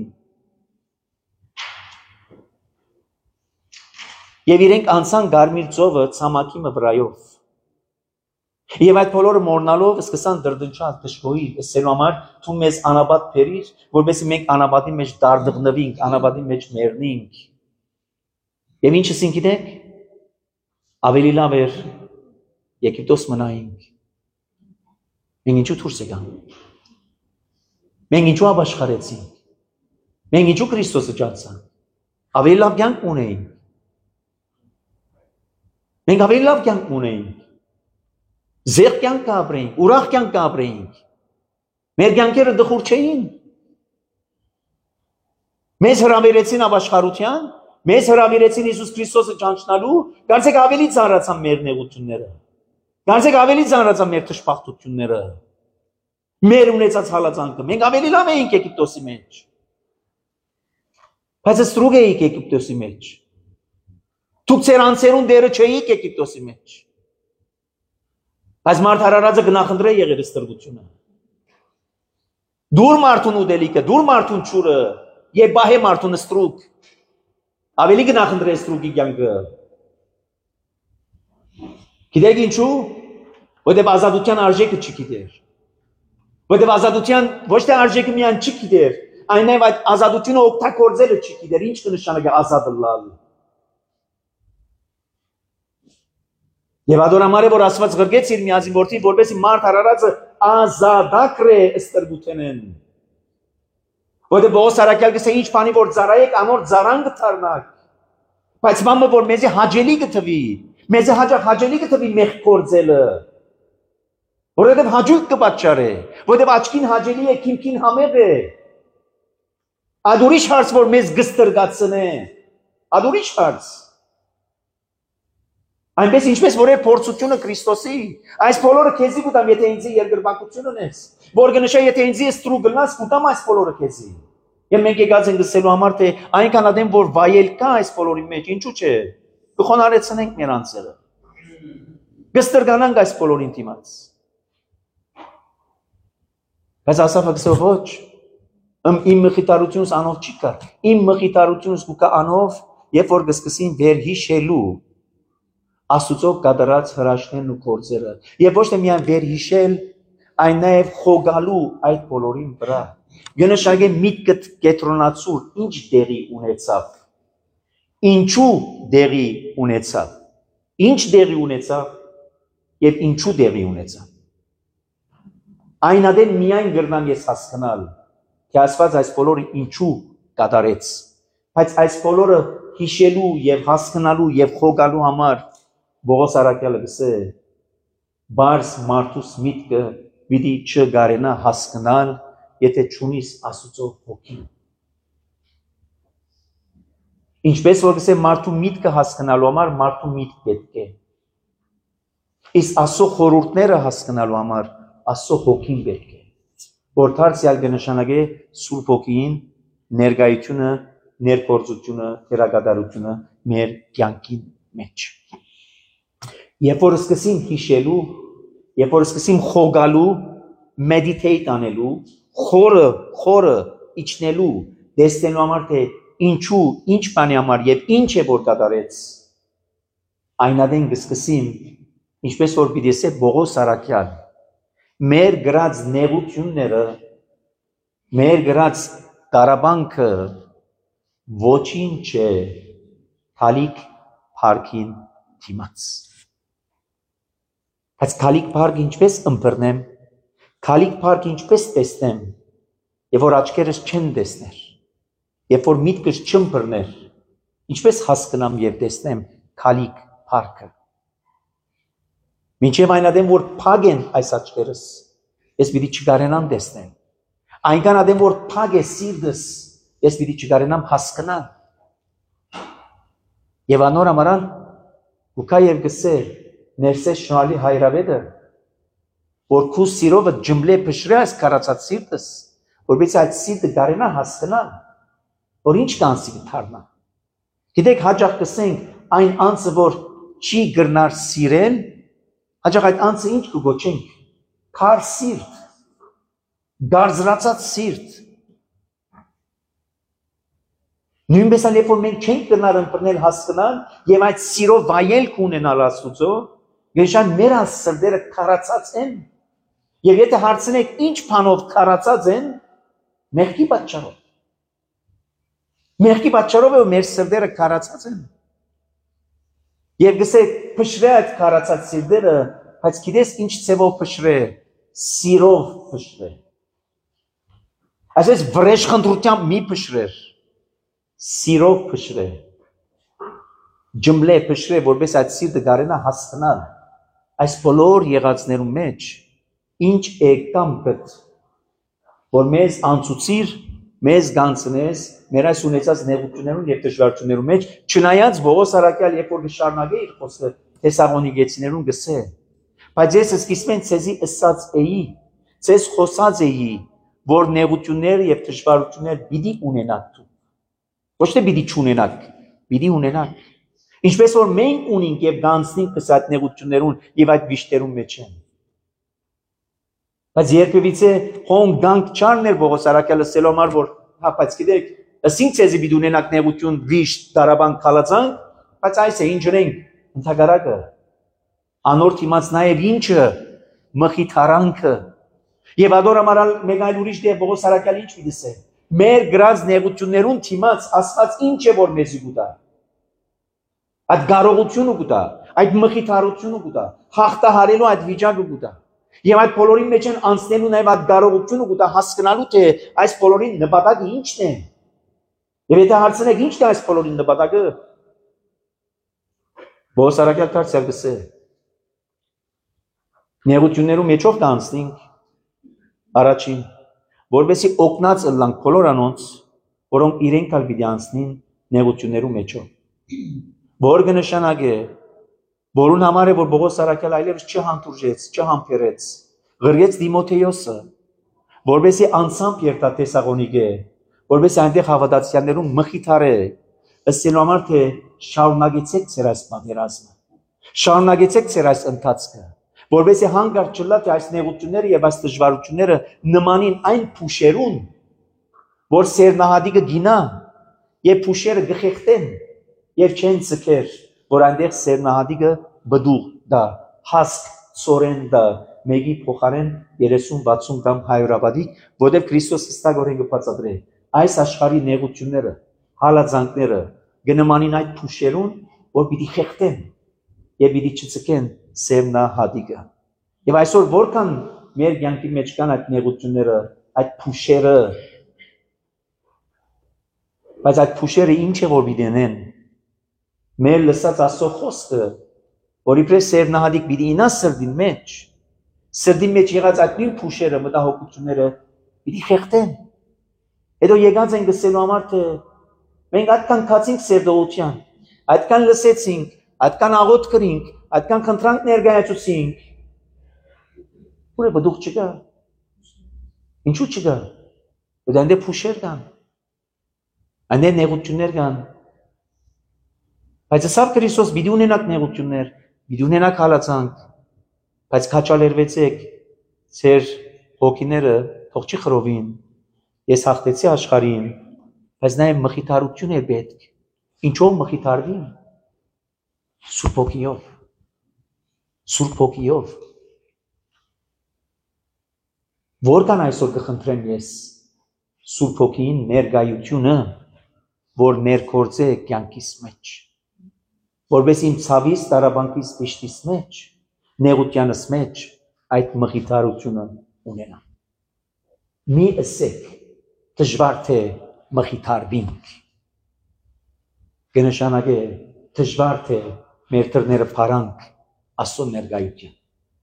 եւ իրենք անցան Կարմիր ծովը ցամաքի վրայով, Եվ այդ բոլորը մոռնալով սկսան դրդնչալ դժգոհի, ասելու համար դու մեզ անաբատ բերիր, որովհետեւ մենք անաբատի մեջ դարդղնվենք, անաբատի մեջ մեռնենք։ Եվ ինչը ասին գիտեք, ավելի լավ էր Եգիպտոս մնայինք։ Մենք ինչու դուրս եկանք։ Մենք ինչու ապաշխարեցինք։ Մենք ինչու Քրիստոսը ջանցանք։ Ավելի լավ կյանք ունեինք։ Մենք ավելի լավ կյանք ունեինք։ Զեղ կյանք կապրեինք, ուրախ կյանք կապրեինք։ Մեր կյանքերը դխուր չէին։ Մեզ հրավիրեցին ապաշխարության, մեզ հրավիրեցին Հիսուս Քրիստոսը ճանչնալու, կարծեք ավելի ծանրացան մեր նեղությունները։ Կարծեք ավելի ծանրացան մեր թշպախտությունները։ Մեր ունեցած հալածանքը, մենք ավելի լավ էինք Եգիպտոսի մեջ։ Բայց ստրուկ էինք Եգիպտոսի մեջ։ Դուք ձեր անձերուն դերը չէիք Եգիպտոսի մեջ։ Բայց մարդ հարարածը գնախնդրե եղեր ստրգությունը։ Դուր մարդուն ուդելիքը, դուր մարդուն ճուրը, եւ բահե մարդուն ստրուկ։ Ավելի գնախնդրե ստրուկի կյանքը։ Գիտեք ինչու։ Որտեղ ազատության արժեքը չգիտեր։ Որտեղ ազատության ոչ թե արժեքը միայն չգիտեր, այն նաև այդ ազատությունը օգտագործելը չգիտեր, ինչ կնշանակի ազատ լալ։ Եվ adorամարը որ Աստված գրգեց իր միածին որդին, որպեսզի մարդ հարարածը ազատակրե ստրգութենեն։ Որտեղ Պողոս առաքյալ գսե ինչ բանի որ ծարայեք, անոր ծարան կդառնաք։ Բայց մամը որ մեզի հաճելի կթվի, մեզի հաճախ հաճելի կթվի մեղք գործելը։ Որովհետև հաճույք կպատճառե, որովհետև աչքին հաճելի է, քիմքին համեղ է։ Այդ ուրիշ հարց որ մեզ գստրգացնե, այդ ուրիշ հարց։ Այնպես ինչպես որ է փորձությունը Քրիստոսի, այս բոլորը քեզի կուտամ, եթե ինձի երկրպագություն ունես, որ կնշա եթե ինձի ստրուկ գնաս, կուտամ այս բոլորը քեզի։ Եվ մենք եկած ենք գսելու համար, թե այնքան ադեմ որ վայել կա այս բոլորի մեջ, ինչու՞ չէ։ Կխոնարեցնենք մեր անձերը։ Գստրգանանք այս բոլորին դիմաց։ Բայց ասաֆը գսով ոչ, իմ մխիտարությունս անով չի կա, իմ մխիտարությունս կուկա անով, երբ որ գսկսին վեր հիշելու Աստուծո կատարած հրաշքներն ու գործերը, եւ ոչ թե միայն վեր հիշել, այն նաեւ խոգալու այդ բոլորին վրա։ Գնշագե միտքը կետրոնացուր ինչ դեղի ունեցավ։ Ինչու դեղի ունեցավ։ Ինչ դեղի ունեցավ եւ ինչու դեղի ունեցավ։ Այն ադեն միայն գրնամ ես հասկանալ, թե Աստված այս բոլորը ինչու կատարեց։ Բայց այս բոլորը հիշելու եւ հասկանալու եւ խոգալու համար Պողոս առաքյալը գսե բարս մարդուս միտքը պիտի չգարենա հասկանալ, եթե չունիս Աստծո հոգին։ Ինչպես որ գսե մարդու միտքը հասկանալու համար մարդու միտք պետք է։ Իսկ Աստծո խորհուրդները հասկանալու համար Աստծո հոգին պետք է։ Որ դարձյալ կնշանակե Սուրբ Հոգին ներկայությունը, ներգործությունը, դերակատարությունը մեր կյանքի մեջ։ Երբ որ սկսին հիշելու, երբ որ սկսին խոգալու, մեդիտեյտ անելու, խորը, խորը իջնելու, դեսնելու համար թե ինչու, ինչ բանի համար եւ ինչ է որ կատարեց, այնադեն կսկսին, ինչպես որ պիտի ասե Պողոս առաքյալ, մեր գրած նեղությունները, մեր գրած տարաբանքը ոչինչ է թալիկ փառքին դիմաց։ Բայց քալիկ փառք ինչպես ըմբռնեմ, քալիկ փառք ինչպես տեսնեմ, եւ որ աչքերս չեն տեսներ, երբ որ միտքս չըմբռներ, ինչպես հասկանամ եւ տեսնեմ քալիկ փառքը։ Մինչեւ այն ադեմ որ փակ են այս աչքերս, ես պիտի չկարենամ տեսնել։ Այնքան ադեմ որ փակ է սիրտս, ես պիտի չկարենամ հասկանալ։ Եվ անոր ամարան ուքա եւ գսե ներսես շնորհալի հայրավետը, որ քու սիրովը ջմլե փշրե այս կարացած սիրտս, որպես այդ սիրտը գարենա հասկանալ, որ ինչ կանսի դառնա։ Գիտեք հաճախ կսենք այն անձը, որ չի գրնար սիրել, հաճախ այդ անձը ինչ կգոչենք, քար սիրտ, գարզրացած սիրտ։ Նույնպես երբ որ մենք չենք գնար ըմբռնել հասկանալ եւ այդ սիրո վայելք ունենալ Աստուծո, Գեշան մեր սրտերը քարացած են, եւ եթե հարցնեք ինչ բանով քարացած են, մեղքի պատճառով։ Մեղքի պատճառով է մեր սրտերը քարացած են։ Եվ գսեք փշրե այդ քարացած սիրտերը, բայց գիտես ինչ ցևով փշրե, սիրով փշրե։ Այսպես վրեժ խնդրությամբ մի փշրեր, սիրով փշրե։ Ջմլե փշրե, որպես այդ սիրտը կարենա հասկանալ այս բոլոր եղածներու մեջ ինչ է կամքդ, որ մեզ անցուցիր, մեզ գանցնես, մեր այս ունեցած նեղություններուն եւ դժվարություններու մեջ, չնայած Պողոս առաքյալ երբ որ շարունակե իր խոսքը Թեսաղոնիկեցիներուն գսե, բայց ես սկիզբեն ցեզի ըսած էի, ցեզ խոսած էի, որ նեղություններ եւ դժվարություններ պիտի ունենաք դու։ Ոչ թե պիտի չունենաք, պիտի ունենաք։ Ինչպես որ մենք ունենք եւ գանցնենք այդ նեղություններուն եւ այդ վիշտերուն մեջ են։ Բայց երբևիցե հոն գանք չարներ Պողոս առաքյալը սելոմար որ հա բայց գիտեք ասինք ցեզի պիտի ունենաք նեղություն վիշտ դարաբան քալածանք, բայց այս է ինչ ունենք ընդհանրակը անորդ իմաց նաեւ ինչը մխիթարանքը եւ ադոր ամարալ մեկ այլ ուրիշ դե Պողոս առաքյալը ինչ պիտի մեր գրած նեղություններուն թիմաց Աստված ինչ է որ մեզի գուտա այդ կարողությունը գուտա այդ մխիթարությունը գուտա հաղթահարելու այդ վիճակը գուտա եւ այդ բոլորին մեջ են անցնելու նաեւ այդ կարողությունը գուտա հասկանալու թե այս բոլորին նպատակը ինչն է եւ եթե հարցնեք ինչն է այս բոլորին նպատակը Պողոս առաքյալ դարձյալ գսե նեղություններու մեջով կանցնենք առաջին որովհետեւ օգնած ըլլանք բոլոր անոնց որոնք իրենք ալ պիտի անցնին նեղություններու մեջով որ կնշանակե որուն համար է որ Պողոս առաքյալ այլևս չհանդուրժեց չհամբերեց գրեց Դիմոթեոսը որովհետեւ անցամբ երթա Թեսաղոնիկե որովհետեւ այնտեղ հավատացյալներուն մխիթարե ըստ համար թե շարունակեցեք ձեր այս պատերազմը շարունակեցեք ձեր այս ընթացքը որովհետեւ հանգարտ չլա թե այս նեղությունները եւ այս դժվարությունները նմանին այն փուշերուն որ սերնահատիկը գինա եւ փուշերը գխեղտեն եւ չեն ցկեր որ այնտեղ սերնահատիկը բդուղ դա հասկ ծորեն դա մեկի փոխարեն երեսուն վաթսուն կամ հայրաբադիկ որտեղ Քրիստոս հստակորեն կբացատրե այս աշխարհի նեղությունները հալածանքները գնմանին այդ փուշերուն որ պիտի խեղտեն եւ պիտի չցկեն սերնահատիկը եւ այսօր որքան մեր կյանքի մեջ կան այդ նեղությունները այդ փուշերը բայց այդ փուշերը ինչ է որ պիտի անեն մեր լսած Աստծո խոսքը որ իբրե սերնահատիկ պիտի ինա սրդին մեջ սրդի մեջ եղած այդ նույն փուշերը մտահոգությունները պիտի խեղտեն հետո եկած են գսելու համար թե մենք այդքան քացինք սերդողության այդքան լսեցինք այդքան աղոթ կրինք այդքան խնդրանք ներկայացուցինք ուր է բդուղ չկա ինչու չկա որ այնտեղ փուշեր կան այնտեղ նեղություններ կան բայց ասավ Քրիստոս պիտի ունենաք նեղություններ պիտի ունենաք հալածանք բայց քաչալերվեցեք ձեր հոգիները թող չի խռովին ես հաղթեցի աշխարհին բայց նաև մխիթարություն է պետք ինչով մխիթարվի Սուրբ Հոգիով Սուրբ Հոգիով որքան այսօր կխնդրեմ ես Սուրբ Հոգին ներկայությունը որ ներկործե կյանքիս մեջ որպես իմ ցավից տարաբանկից պիշտիս մեջ նեղությանս մեջ այդ մխիթարությունը ունենամ մի ասեք դժվար թե մխիթարվինք կնշանակե դժվար թե մեր դռները փարանք Աստծո ներկայության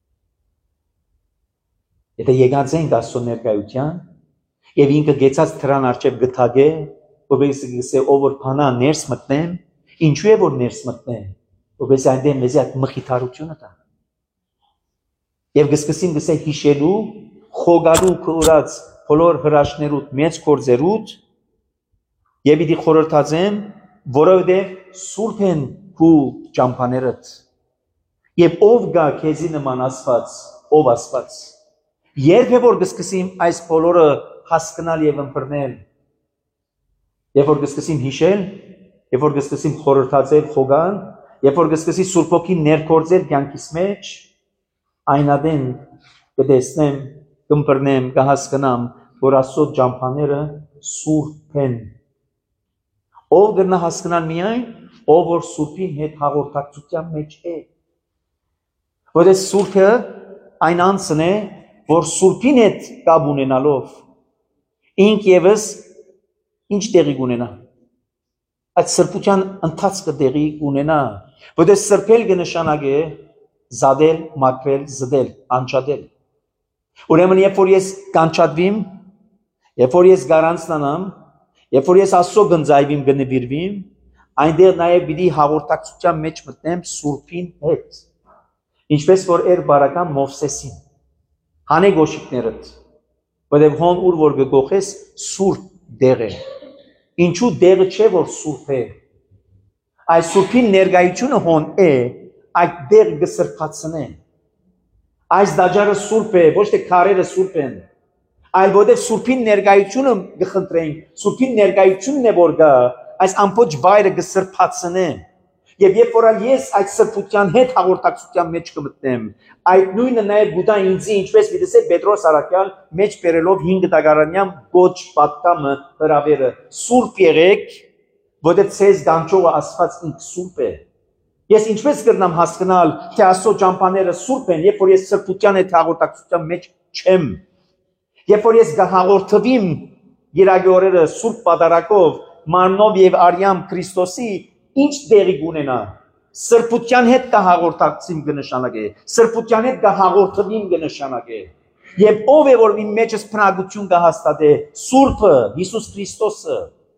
եթե եկած ենք Աստծո ներկայության եւ ինքը գեցած դրան արչեւ գթագե որովհետեւ գսե ով որ փանա ներս մտնեմ ինչու է որ ներս մտնեմ որովհետեւ այնտեղ մեզ այդ մխիթարությունը տա եւ գսկսին գսե հիշելու խոգալու կուրած բոլոր հրաշներուտ մեծ կորձերուտ եւ իդի խորհրդածեմ որովհետեւ սուրբ են քու ճամփաներդ եւ ով գա քեզի նման Աստված ով Աստված երբ է որ գսկսիմ այս բոլորը հասկանալ եւ ըմբռնել երբ որ գսկսիմ հիշել երբ որ գսկսիմ խորհրդածել խոգան Երբ որ կսկսի Սուրբ Հոգին ներգործել կյանքիս մեջ, այնադեն կտեսնեմ, կմբռնեմ, կհասկանամ, որ Աստծո ճամփաները սուրբ են։ Ով կգնա հասկանալ միայն, ով որ Սուրբին հետ հաղորդակցության մեջ է։ Որտեղ Սուրբը այն անձն է, որ Սուրբին հետ կապ ունենալով ինք եւս ինչ տեղի կունենա։ Այդ սրբության ընթացքը տեղի կունենա, որտեղ սրբել կնշանակե զադել, մաքրել, զդել, անջատել։ Ուրեմն երբ որ ես կանչատվիմ, երբ որ ես գարանցնանամ, երբ որ ես Աստծո գնձայվիմ, գնվիրվիմ, այնտեղ նաև պիտի հաղորդակցության մեջ մտնեմ Սուրբին հետ։ Ինչպես որ էր բարական Մովսեսին, հանե գոշիկներդ, որտեղ հոն ուր որ գողես Սուրբ դեղ է։ Ինչու դեղը չէ որ Սուրբ է։ Այս Սուրբին ներկայությունը հոն է, այդ դեղ կսրբացնե։ Այս դաջարը Սուրբ է, ոչ թե քարերը Սուրբ են, այլ որտեղ Սուրբին ներկայությունը կխնդրենք, Սուրբին ներկայությունն է որ գա, այս ամբողջ վայրը կսրբացնե։ Եվ երբ որ ես այդ սրբության հետ հաղորդակցության մեջ կմտնեմ, այդ նույնը նաև գուտա ինձի, ինչպես դիտես Պետրոս Արաքյալ մեջ բերելով հինգ տակարանյամ գոչ պատկամը հրավերը, Սուրբ եղեք, որտեղ ցեզ դանչողը Աստված ինք Սուրբ է։ Ես ինչպես կրնամ հասկանալ, թե Աստծո ճամփաները Սուրբ են, երբ որ ես սրբության հետ հաղորդակցության մեջ չեմ։ Երբ որ ես կհաղորդվիմ Երագի օրերը Սուրբ պատարակով, մարմնով եւ արյամբ Քրիստոսի, ինչ տեղի կունենա։ Սրբության հետ կհաղորդակցիմ կնշանակե, սրբության հետ կհաղորդվիմ կնշանակե։ Եվ ով է որ իմ մեջս փրկություն կհաստատե, Սուրբը, Հիսուս Քրիստոսը։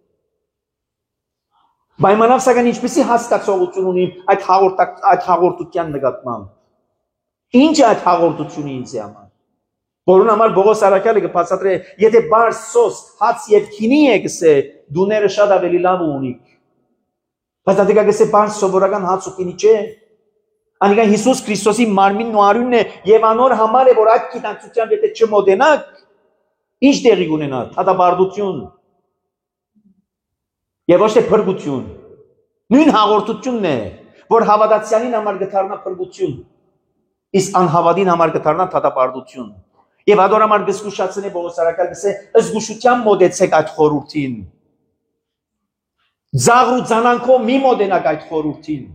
Պայմանավ սակայն ինչպեսի հասկացողություն ունիմ այդ հաղորդակ այդ հաղորդության նկատմամբ։ Ինչ է այդ հաղորդությունը ինձ համար։ Որուն համար Պողոս Արաքյալը կբացատրե, եթե բար սոս, հաց եւ քինի է գսե, դուները շատ ավելի լավ ունիք։ Բայց դա դեպի բար սովորական հաց ու քինի չէ։ Անիկա Հիսուս Քրիստոսի մարմինն ու արյունն է եւ անոր համար է որ այդ գիտակցությամբ եթե չմոտենաք, ինչ տեղի կունենա, հադաբարդություն։ Եվ ոչ թե փրկություն։ Նույն հաղորդությունն է, որ հավատացյալին համար կդառնա փրկություն, իսկ անհավատին համար կդառնա թադապարտություն։ Եվ ադոր համար գսկուշացնե Պողոս Արաքյալ գսե ըզգուշությամբ մոտեցեք այդ խորհրդին։ Ձաղրու ցանանքով մի մոտենակ այդ խորհրդին։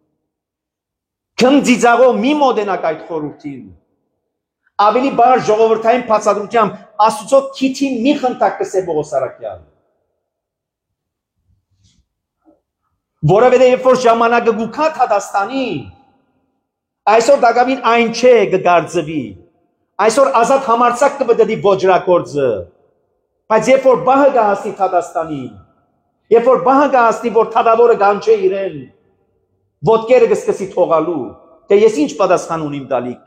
Քմձիծաղով մի մոտենակ այդ խորհրդին։ Ավելի բար ժողովրդային բացատրությամբ Աստծո քիթին մի խնդակ գսե Պողոս Արաքյալ։ Որովհետև երբ որ ժամանակը գուքա Թադաստանի, այսօր դակավին այն չէ կգարձվի, այսօր ազատ համարձակ կբդդի ոճրակորձը, բայց երբ որ բահը կհասնի Թադաստանին, երբ որ բահը կհասնի, որ թադավորը կանչե իրեն, ոտքերը կսկսի թողալու, թե ես ինչ պատասխան ունիմ տալիք։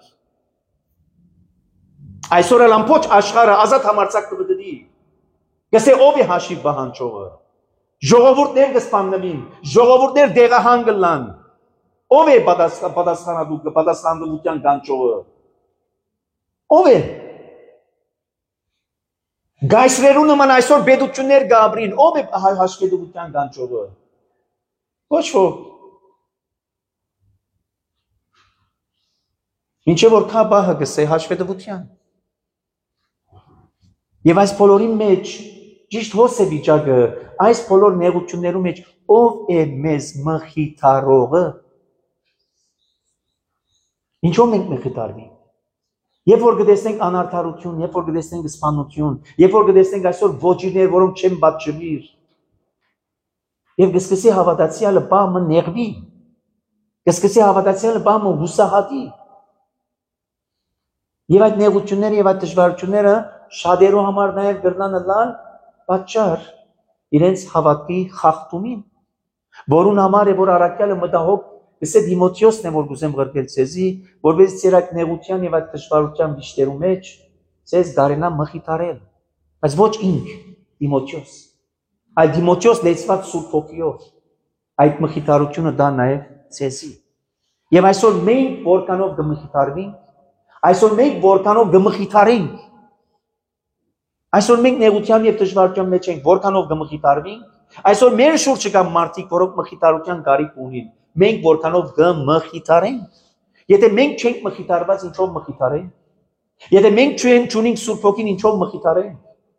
Այսօր էլ ամբողջ աշխարհը ազատ համարձակ կբդդի, գսե ով է հաշիվ բահանջողը։ Ժողովուրդներ կսպաննվին, ժողովուրդներ դեղահան կլան։ Ով է պատասխանատու, պատասխանատվության կանչողը։ Ով է։ Գայսրերու նման այսօր պետություններ գաբրին, ով է հաշվետվության կանչողը։ Ոչ ոք։ Ինչե որ կա բահը գսե հաշվետվության։ Եվ այս բոլորի մեջ ճիշտ հոս է վիճակը, այս բոլոր նեղություններու մեջ ով է մեզ մխիթարողը։ Ինչով մենք մխիթարվենք։ Երբ որ կտեսնենք անարդարություն, երբ որ կտեսնենք սպանություն, երբ որ կտեսնենք այսօր ոճիրներ, որոնք չեն պատժվիր, եւ կսկսի հավատացյալը բամը նեղվի, կսկսի հավատացյալը բամը հուսահատի։ Եվ այդ նեղությունները եւ այդ դժվարությունները շատերու համար նաեւ կրնան լալ պատճառ իրենց հավատքի խախտումին, որուն համար է որ Արաքյալը մտահոգ գսե Դիմոթեոսն է որ գուզեմ ղրկել ցեզի, որպես ծեր այդ նեղության եւ այդ դժվարության վիշտերու մեջ ցեզ դարենա մխիթարել, բայց ոչ ինք Դիմոթեոս, այլ Դիմոթեոս լեցված Սուրբ Հոգիով, այդ մխիթարությունը դա նաեւ ցեզի։ Եվ այսօր մենք որքանով կմխիթարվենք, այսօր մենք որքանով կմխիթարենք, այսօր մենք նեղության եւ դժվարության մեջ ենք, որքանով կմխիթարվենք, այսօր մեր շուրջը կան մարդիկ, որոնք մխիթարության կարիք ունին, մենք որքանով կմխիթարենք։ Եթե մենք չենք մխիթարված, ինչով մխիթարենք։ Եթե մենք չունենք Սուրբ Հոգին, ինչով մխիթարենք։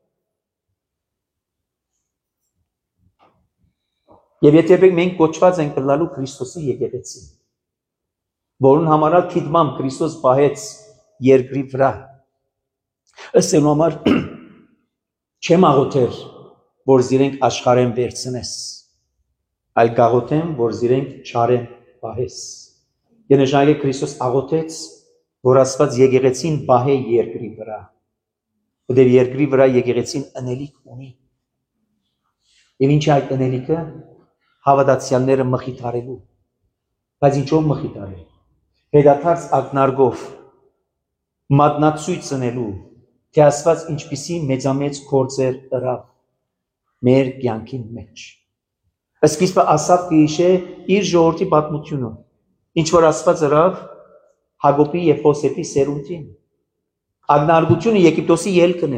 Եվ եթե մենք կոչված ենք լալու Քրիստոսի եկեղեցի, որուն համար քիդմամ Քրիստոս պահեց երկրի վրա, ըստ այնու համար չեմ աղոթեր, որ զիրենք աշխարհեն վերցնես, այլ գաղոթեմ, որ զիրենք չարեն պահես։ Ենեժայգե Քրիստոս աղոթեց, որ Աստված եկեղեցին պահե երկրի վրա, որտեղ երկրի վրա եկեղեցին ընելիք ունի։ Եվ ինչ է այդ ընելիքը, հավատացյալները մխիթարելու, բայց ինչով մխիթարել, հետադարձ ակնարկով, մատնացույց ընելու, թե Աստված ինչպիսի մեծամեծ գործեր ըրավ մեր կյանքի մեջ։ Սկիզբը Ասաֆ կհիշե իր ժողովրդի պատմությունը, ինչ որ Աստված ըրավ Հակոբի եւ Հովսեփի սերունդին։ Ակնարկությունը Եգիպտոսի ելքն է։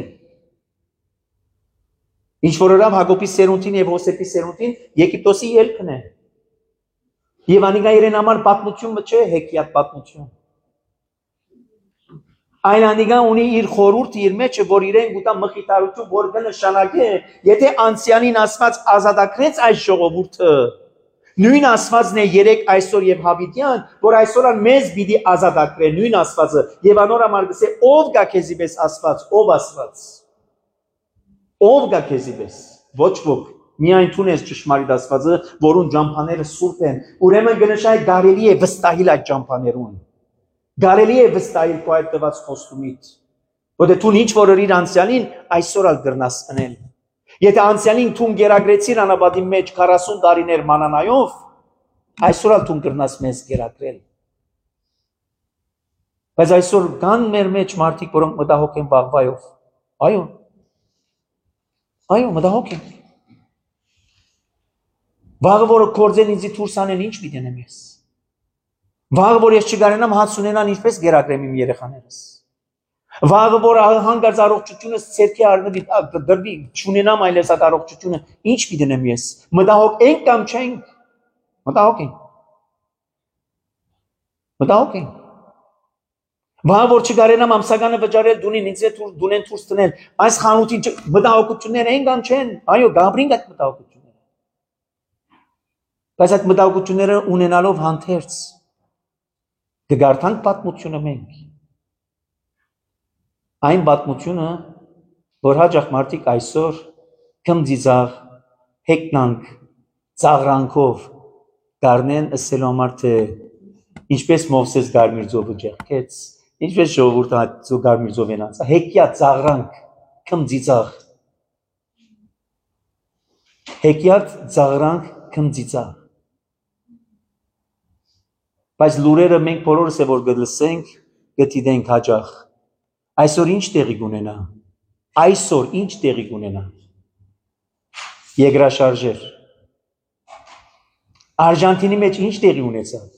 Ինչ որ ըրավ Հակոբի սերունդին եւ Հովսեփի սերունդին, Եգիպտոսի ելքն է։ Եվ անիկա իրեն համար պատմությունը չէ, հեքիաթ պատմություն։ Այն անիկա ունի իր խորհուրդը իր մեջ, որ իրեն գուտա մխիթարություն, որ կնշանակե, եթե անցյալին Աստված ազատագրեց այս ժողովուրդը, նույն Աստվածն է երեք այսօր եւ հավիտյան, որ այսօր մեզ պիտի ազատագրե նույն Աստվածը, եւ անոր համար գսե ով գա քեզի պես Աստված, ով Աստված։ Ով գա քեզի պես, ոչ ոք, միայն դու ես ճշմարիտ Աստվածը, որուն ջամփաները սուրբ են, ուրեմն կնշանակի կարելի է վստահել այդ ջամփաներուն։ Կարելի է վստահել քո այդ տված խոստումից, որտեղ դու ինչ որ իր անցյալին այսօր ալ գրնաս անել։ Եթե անցյալին դու գերագրեցիր անաբադի մեջ քառասուն տարիներ մանանայով, այսօր ալ դու գրնաս մեզ գերագրել։ Բայց այսօր կան մեր մեջ մարդիկ, որոնք մտահոգ են վաղվայով։ Այո։ Այո, մտահոգ են։ Վաղը որ կորձեն ինձի դուրս անեն, ինչ պիտենեմ ես։ Վաղը որ ես չգարենամ հաց ունենան, ինչպես գերագրեմ իմ երեխաներս։ Վաղը որ հանգարց առողջությունս ցերքի առնվի դրվի, չունենամ այլևս այդ առողջությունը, ինչ պիտենեմ ես։ Մտահոգ ենք կամ չենք։ Մտահոգ ենք։ Մտահոգ ենք։ Վաղը որ չգարենամ ամսականը վճարել դունին ինձ հետ դունեն դուրս տնել, այս խանութին մտահոգություններ են կամ չեն։ Այո, գաբրինք այդ մտահոգությունները։ Բայց այդ մտահոգությունները ունենալով հանդերձ կգարթանք պատմությունը մենք։ Այն պատմությունը, որ հաջող մարդիկ այսօր կմձիծաղ, հեքնանք, ծաղրանքով կարնեն ասելու համար, թե ինչպես Մովսես Գարմիր ծովը ջեղքեց, ինչպես ժողովուրդը Գարմիր ծով են անցա, հեքիաթ ծաղրանք, կմձիծաղ, հեքիաթ ծաղրանք, կմձիծաղ։ Բայց լուրերը մենք բոլորս է որ գլսենք, գտիդենք հաջող։ Այսօր ինչ տեղի կունենա։ Այսօր ինչ տեղի կունենա։ Երկրաշարժեր։ Արժանտինի մեջ ինչ տեղի ունեցավ։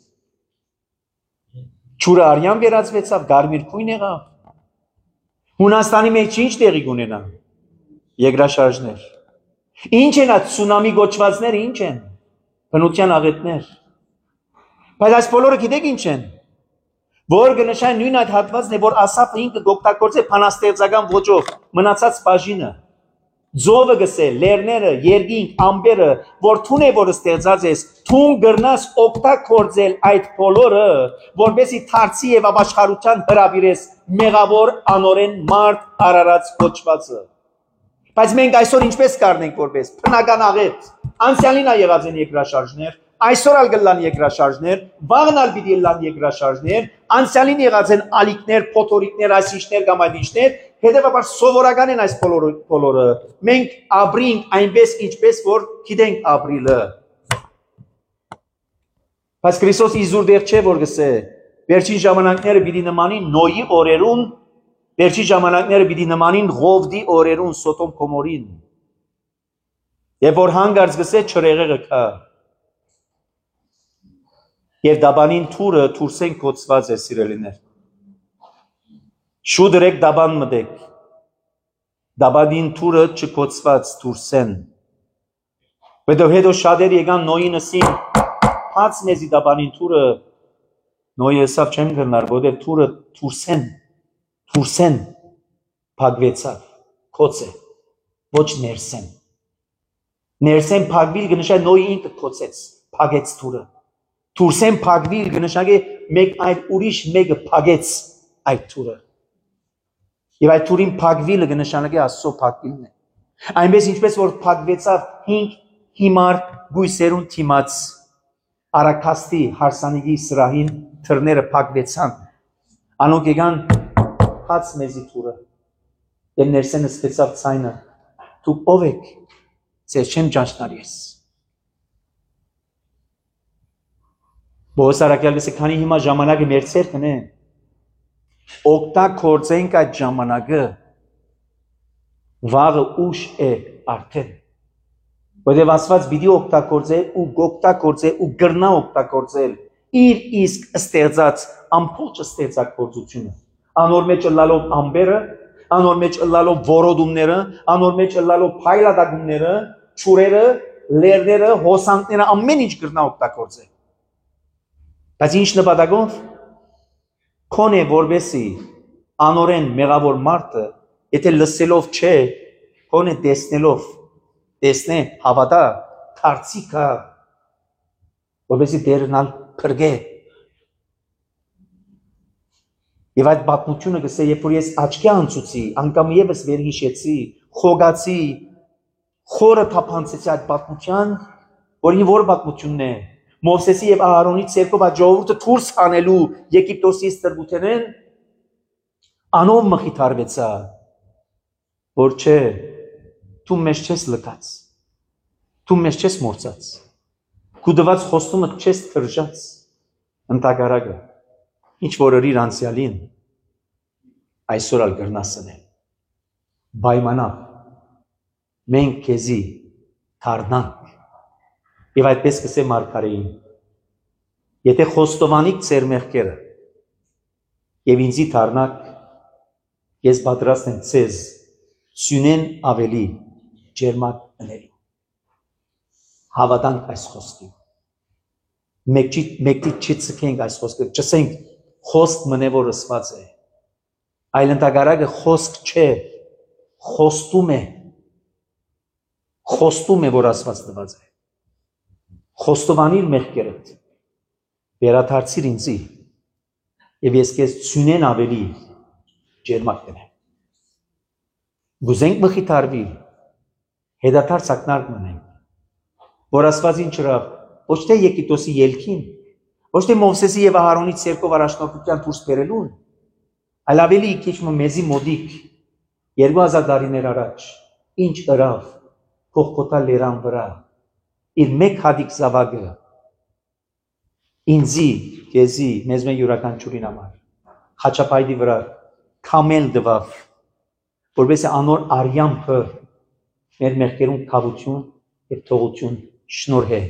Չուրը արյան վերածվեցավ, գարմիր քույն եղավ։ Հունաստանի մեջ ինչ տեղի կունենա։ Երկրաշարժներ։ Ինչ են այդ ցունամի գոչվածները, ինչ են։ Բնության աղետներ։ Բայց այս բոլորը գիտեք ինչ են։ Որ կնշանակի նույն այդ հատվածն է, որ Ասաֆը ինքը գոկտագործե փանաստեղծական ոճով մնացած բաժինը, ձովը գսե, լերները, երկինք, ամբերը, որ թուն է որ ստեղծած ես, թուն գրնաս օգտագործել այդ բոլորը, որպեսզի թարցի եւ ապաշխարության հրավիրես մեղավոր անորեն մարդ արարած կոչվածը։ Բայց մենք այսօր ինչպես կառնենք որպես բնական աղետ, անցյալին ա եղած են երկրաշարժներ, այսօր ալ գլան երկրաշարժներ, վաղն ալ պիտի լան երկրաշարժներ, անցյալին եղած են ալիքներ, փոթորիկներ, այսիշներ կամ այդ ինչներ, հետևաբար սովորական են այս բոլորը։ Մենք ապրենք այնպես ինչպես որ գիտենք ապրիլը։ Բայց Քրիստոս իզուր դեր չէ որ գսե, վերջին ժամանակները պիտի նմանին Նոյի օրերուն, վերջին ժամանակները պիտի նմանին Ղովդի օրերուն, Սոդոմ Գոմորին։ Եվ որ հանգարց գսե չրեղեղը կա։ Եվ դաբանին թուրը թուրսեն կոծված է սիրելիներ։ Շու դրեք դաբան մտեք։ Դաբանին թուրը չկոծված թուրսեն։ Որտեղ հետո շատեր եկան Նոյին ասին, հաց մեզի դաբանին թուրը նոյ եսավ չեմ գրնար, որտեղ թուրը թուրսեն, թուրսեն փակվեցավ, կոց է, ոչ ներսեն։ Ներսեն փակվիլ գնշա նոյ ինքը կոցեց, փակեց թուրը։ Թուրսեն փակվիլ գնշագե մեկ այլ ուրիշ մեկը փակեց այդ թուրը։ Եվ այդ թուրին փակվիլը գնշանակե Աստծո փակվիլն է։ Այնպես ինչպես որ փակվեցավ հինգ հիմար գույսերուն թիմաց արաքաստի հարսանիքի սրահին թռները փակվեցան։ Անոնք եկան հաց մեզի թուրը։ Եվ ներսենը սկսավ ցայնը։ Դուք ով եք։ Ձեզ չեմ ճանչնար ես։ Բոս արաքյալը ասի քանի հիմա ժամանակը մեր ցերկն է։ Օգտագործենք այդ ժամանակը վաղը ուշ է արդեն։ Որտեղ ասված պիտի օգտագործել ու օգտագործել ու գրնա օգտագործել իր իսկ ստեղծած ամբողջ ստեղծագործությունը։ Անոր մեջ ըլլալով ամբերը, անոր մեջ ըլլալով որոդումները, անոր մեջ ըլլալով փայլադագումները, ճուրերը, լերները, հոսանքները ամեն ինչ գրնա օգտագործել։ Բայց ինչ նպատակով քոնե որբեսի անորեն մեղավոր մարդը եթե լսելով չէ քոնե տեսնելով տեսնե հավատա կարծիքա որբեսի դերնալ փրկե եւ այդ պատմությունը գսե երբ որ ես աչքի անցուցի անգամ եւս վերհիշեցի խոգացի խորը թափանցեցի այդ պատմության որի որ պատմությունն է Մովսեսի եւ Ահարոնի ցերկով այդ ժողովուրդը դուրս հանելու Եգիպտոսից տրբութենեն անով մխիթարվեցա որ չէ դու մեզ չես լքած դու մեզ չես մորցած քու դված խոստումը չես թրջած ընդհակառակը ինչ որ իր անցյալին այսօր ալ գրնասն է պայմանա մենք քեզի դառնանք Եվ այդպես կսե մարգարեին, եթե խոստովանիք ձեր մեղքերը եւ ինձի դառնաք, ես պատրաստ եմ ձեզ սյունեն ավելի ջերմակ ընելու։ Հավատանք այս խոսքին։ Մեկի մեկի չծկենք այս խոսքը, չսենք խոսք մնե որ ըսված է։ Այլ ընդհակառակը խոսք չէ, խոստում է։ Խոստում է որ ասված տված է։ Խոստովանիր մեղքերդ, վերադարձիր ինձի, եւ ես քեզ ցունեն ավելի ջերմակ կնեմ։ Գուզենք մխիթարվի, հետադարձ ակնարկ մնենք, որ ասված ինչ հրավ, ոչ թե Եգիպտոսի ելքին, ոչ թե Մովսեսի եւ Ահարոնի ցերկով առաջնորդության դուրս բերելուն, այլ ավելի քիչ մեզի մոդիկ երկու հազար տարիներ առաջ, ինչ հրավ, Գողգոթա լերան վրա իր մեկ հատիկ զավակը ինձի, քեզի, մեզ մեն յուրաքանչյուրին համար խաչապայտի վրա քամել դվավ որովհետեւ անոր արյամքը մեր մեղքերուն քավություն եւ թողություն շնորհե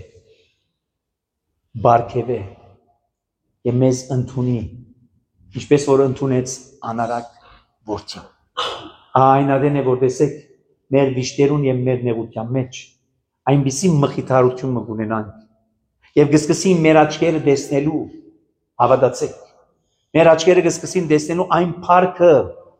բարգեւե եւ մեզ ընդունի ինչպես որ ընդունեց անարակ որդին այն adեն է որ տեսեք մեր վիշտերուն եւ մեր նեղության մեջ այնպիսի մխիթարություն մգունենանք եւ գսկսի մեր աչքերը տեսնելու հավատացեք մեր աչքերը գսկսին տեսնելու այն փառքը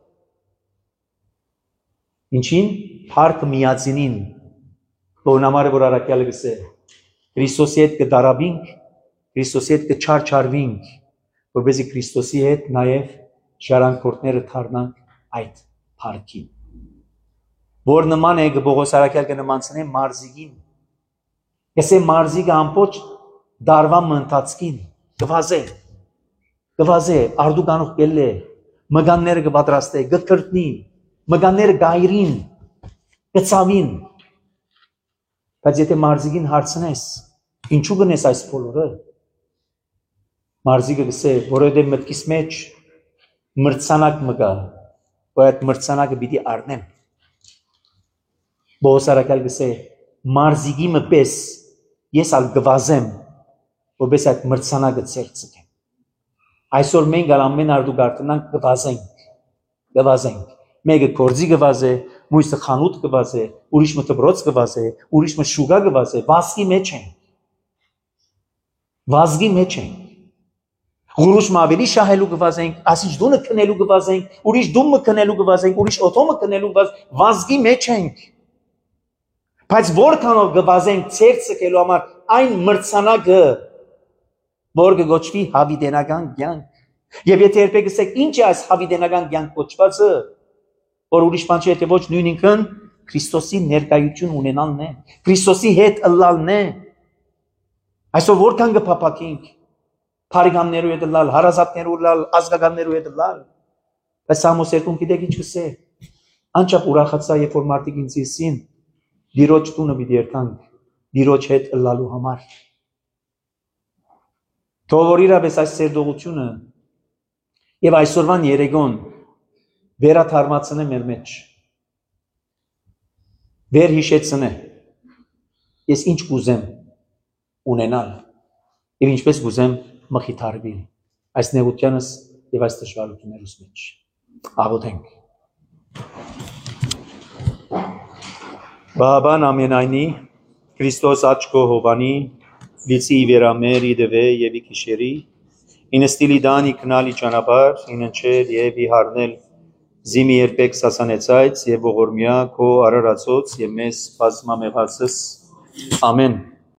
ինչին փառքը միածինին բոնամարը որ արաքյալը գսե Քրիստոսի հետ կդարաբինք Քրիստոսի հետ կչարչարվինք որովհետեւ Քրիստոսի հետ նաեւ շարանկորտները դառնանք այդ փառքին որ նման է Պողոս արաքյալը նմանցնե մարզիկին Եսե մարզիկը ամբողջ դարվա մընթացքին գվազե գվազե արդուկանող կելե մգանները կպատրաստե գկրտնի մգանները գայրին կծավին բայց եթե մարզիկին հարցնես ինչու գնես այս բոլորը մարզիկը գսե որովհետև մտքիս մեջ մրցանակ մգա որ այդ մրցանակը պիտի առնեմ Պողոս արաքյալը գսե մարզիկի մպես ես ալ գվազեմ որպես այդ մրցանակը ցերծեմ այսօր մենք ամեն արդու գարտնանք գվազենք գվազենք մեկը կորձի գվազե մյուսը խանութ գվազե ուրիշը դպրոց գվազե ուրիշը շուգա գվազե վասկի մեջ են վազգի մեջ ենք։ Ուրիշ մավելի շահելու գվազենք, ասիչ դունը քնելու գվազենք, ուրիշ դումը քնելու գվազենք, ուրիշ օթոմը քնելու գվազ, վազգի մեջ ենք։ Բայց որքանով գվազենք ցեր ցկելու համար այն մրցանակը, որ կգոչվի հավիտենական կյանք։ Եվ եթե երբեք ասեք, ինչ է այս հավիտենական կյանք կոչվածը, որ ուրիշ բան չէ, թե ոչ նույն ինքն Քրիստոսի ներկայություն ունենալն է, Քրիստոսի հետ ըլլալն է։ Այսօր որքան կփափակենք Փարիգամներու հետ լալ, հարազատներու լալ, ազգականներու հետ լալ։ Բայց Սամոս երկում գիտեք ինչ կսե։ Անչափ ուրախացա, երբ որ մարդիկ ինձ ասին, դիրոջ տունը պիտի երթանք, դիրոջ հետ լալու համար։ Թող որ իրապես այս սերտողությունը եւ այսօրվան երեգոն վերաթարմացնե մեր մեջ։ Վեր հիշեցնե։ Ես ինչ կուզեմ ունենալ եւ ինչպես կուզեմ մխիթարվի այս նեղությանս եւ այս դժվարություններուս մեջ։ Աղոթենք։ Բաբան ամենայնի Քրիստոս աչքո հովանի լիցի վերամեր իդվե եւ իքիշերի ինստիլի դանի կնալի ճանապարհ ինընչել եւ իհարնել զիմի երբեք սասանեցայց եւ ողորմյա քո արարածոց եւ մեզ բազմամեղացս ամեն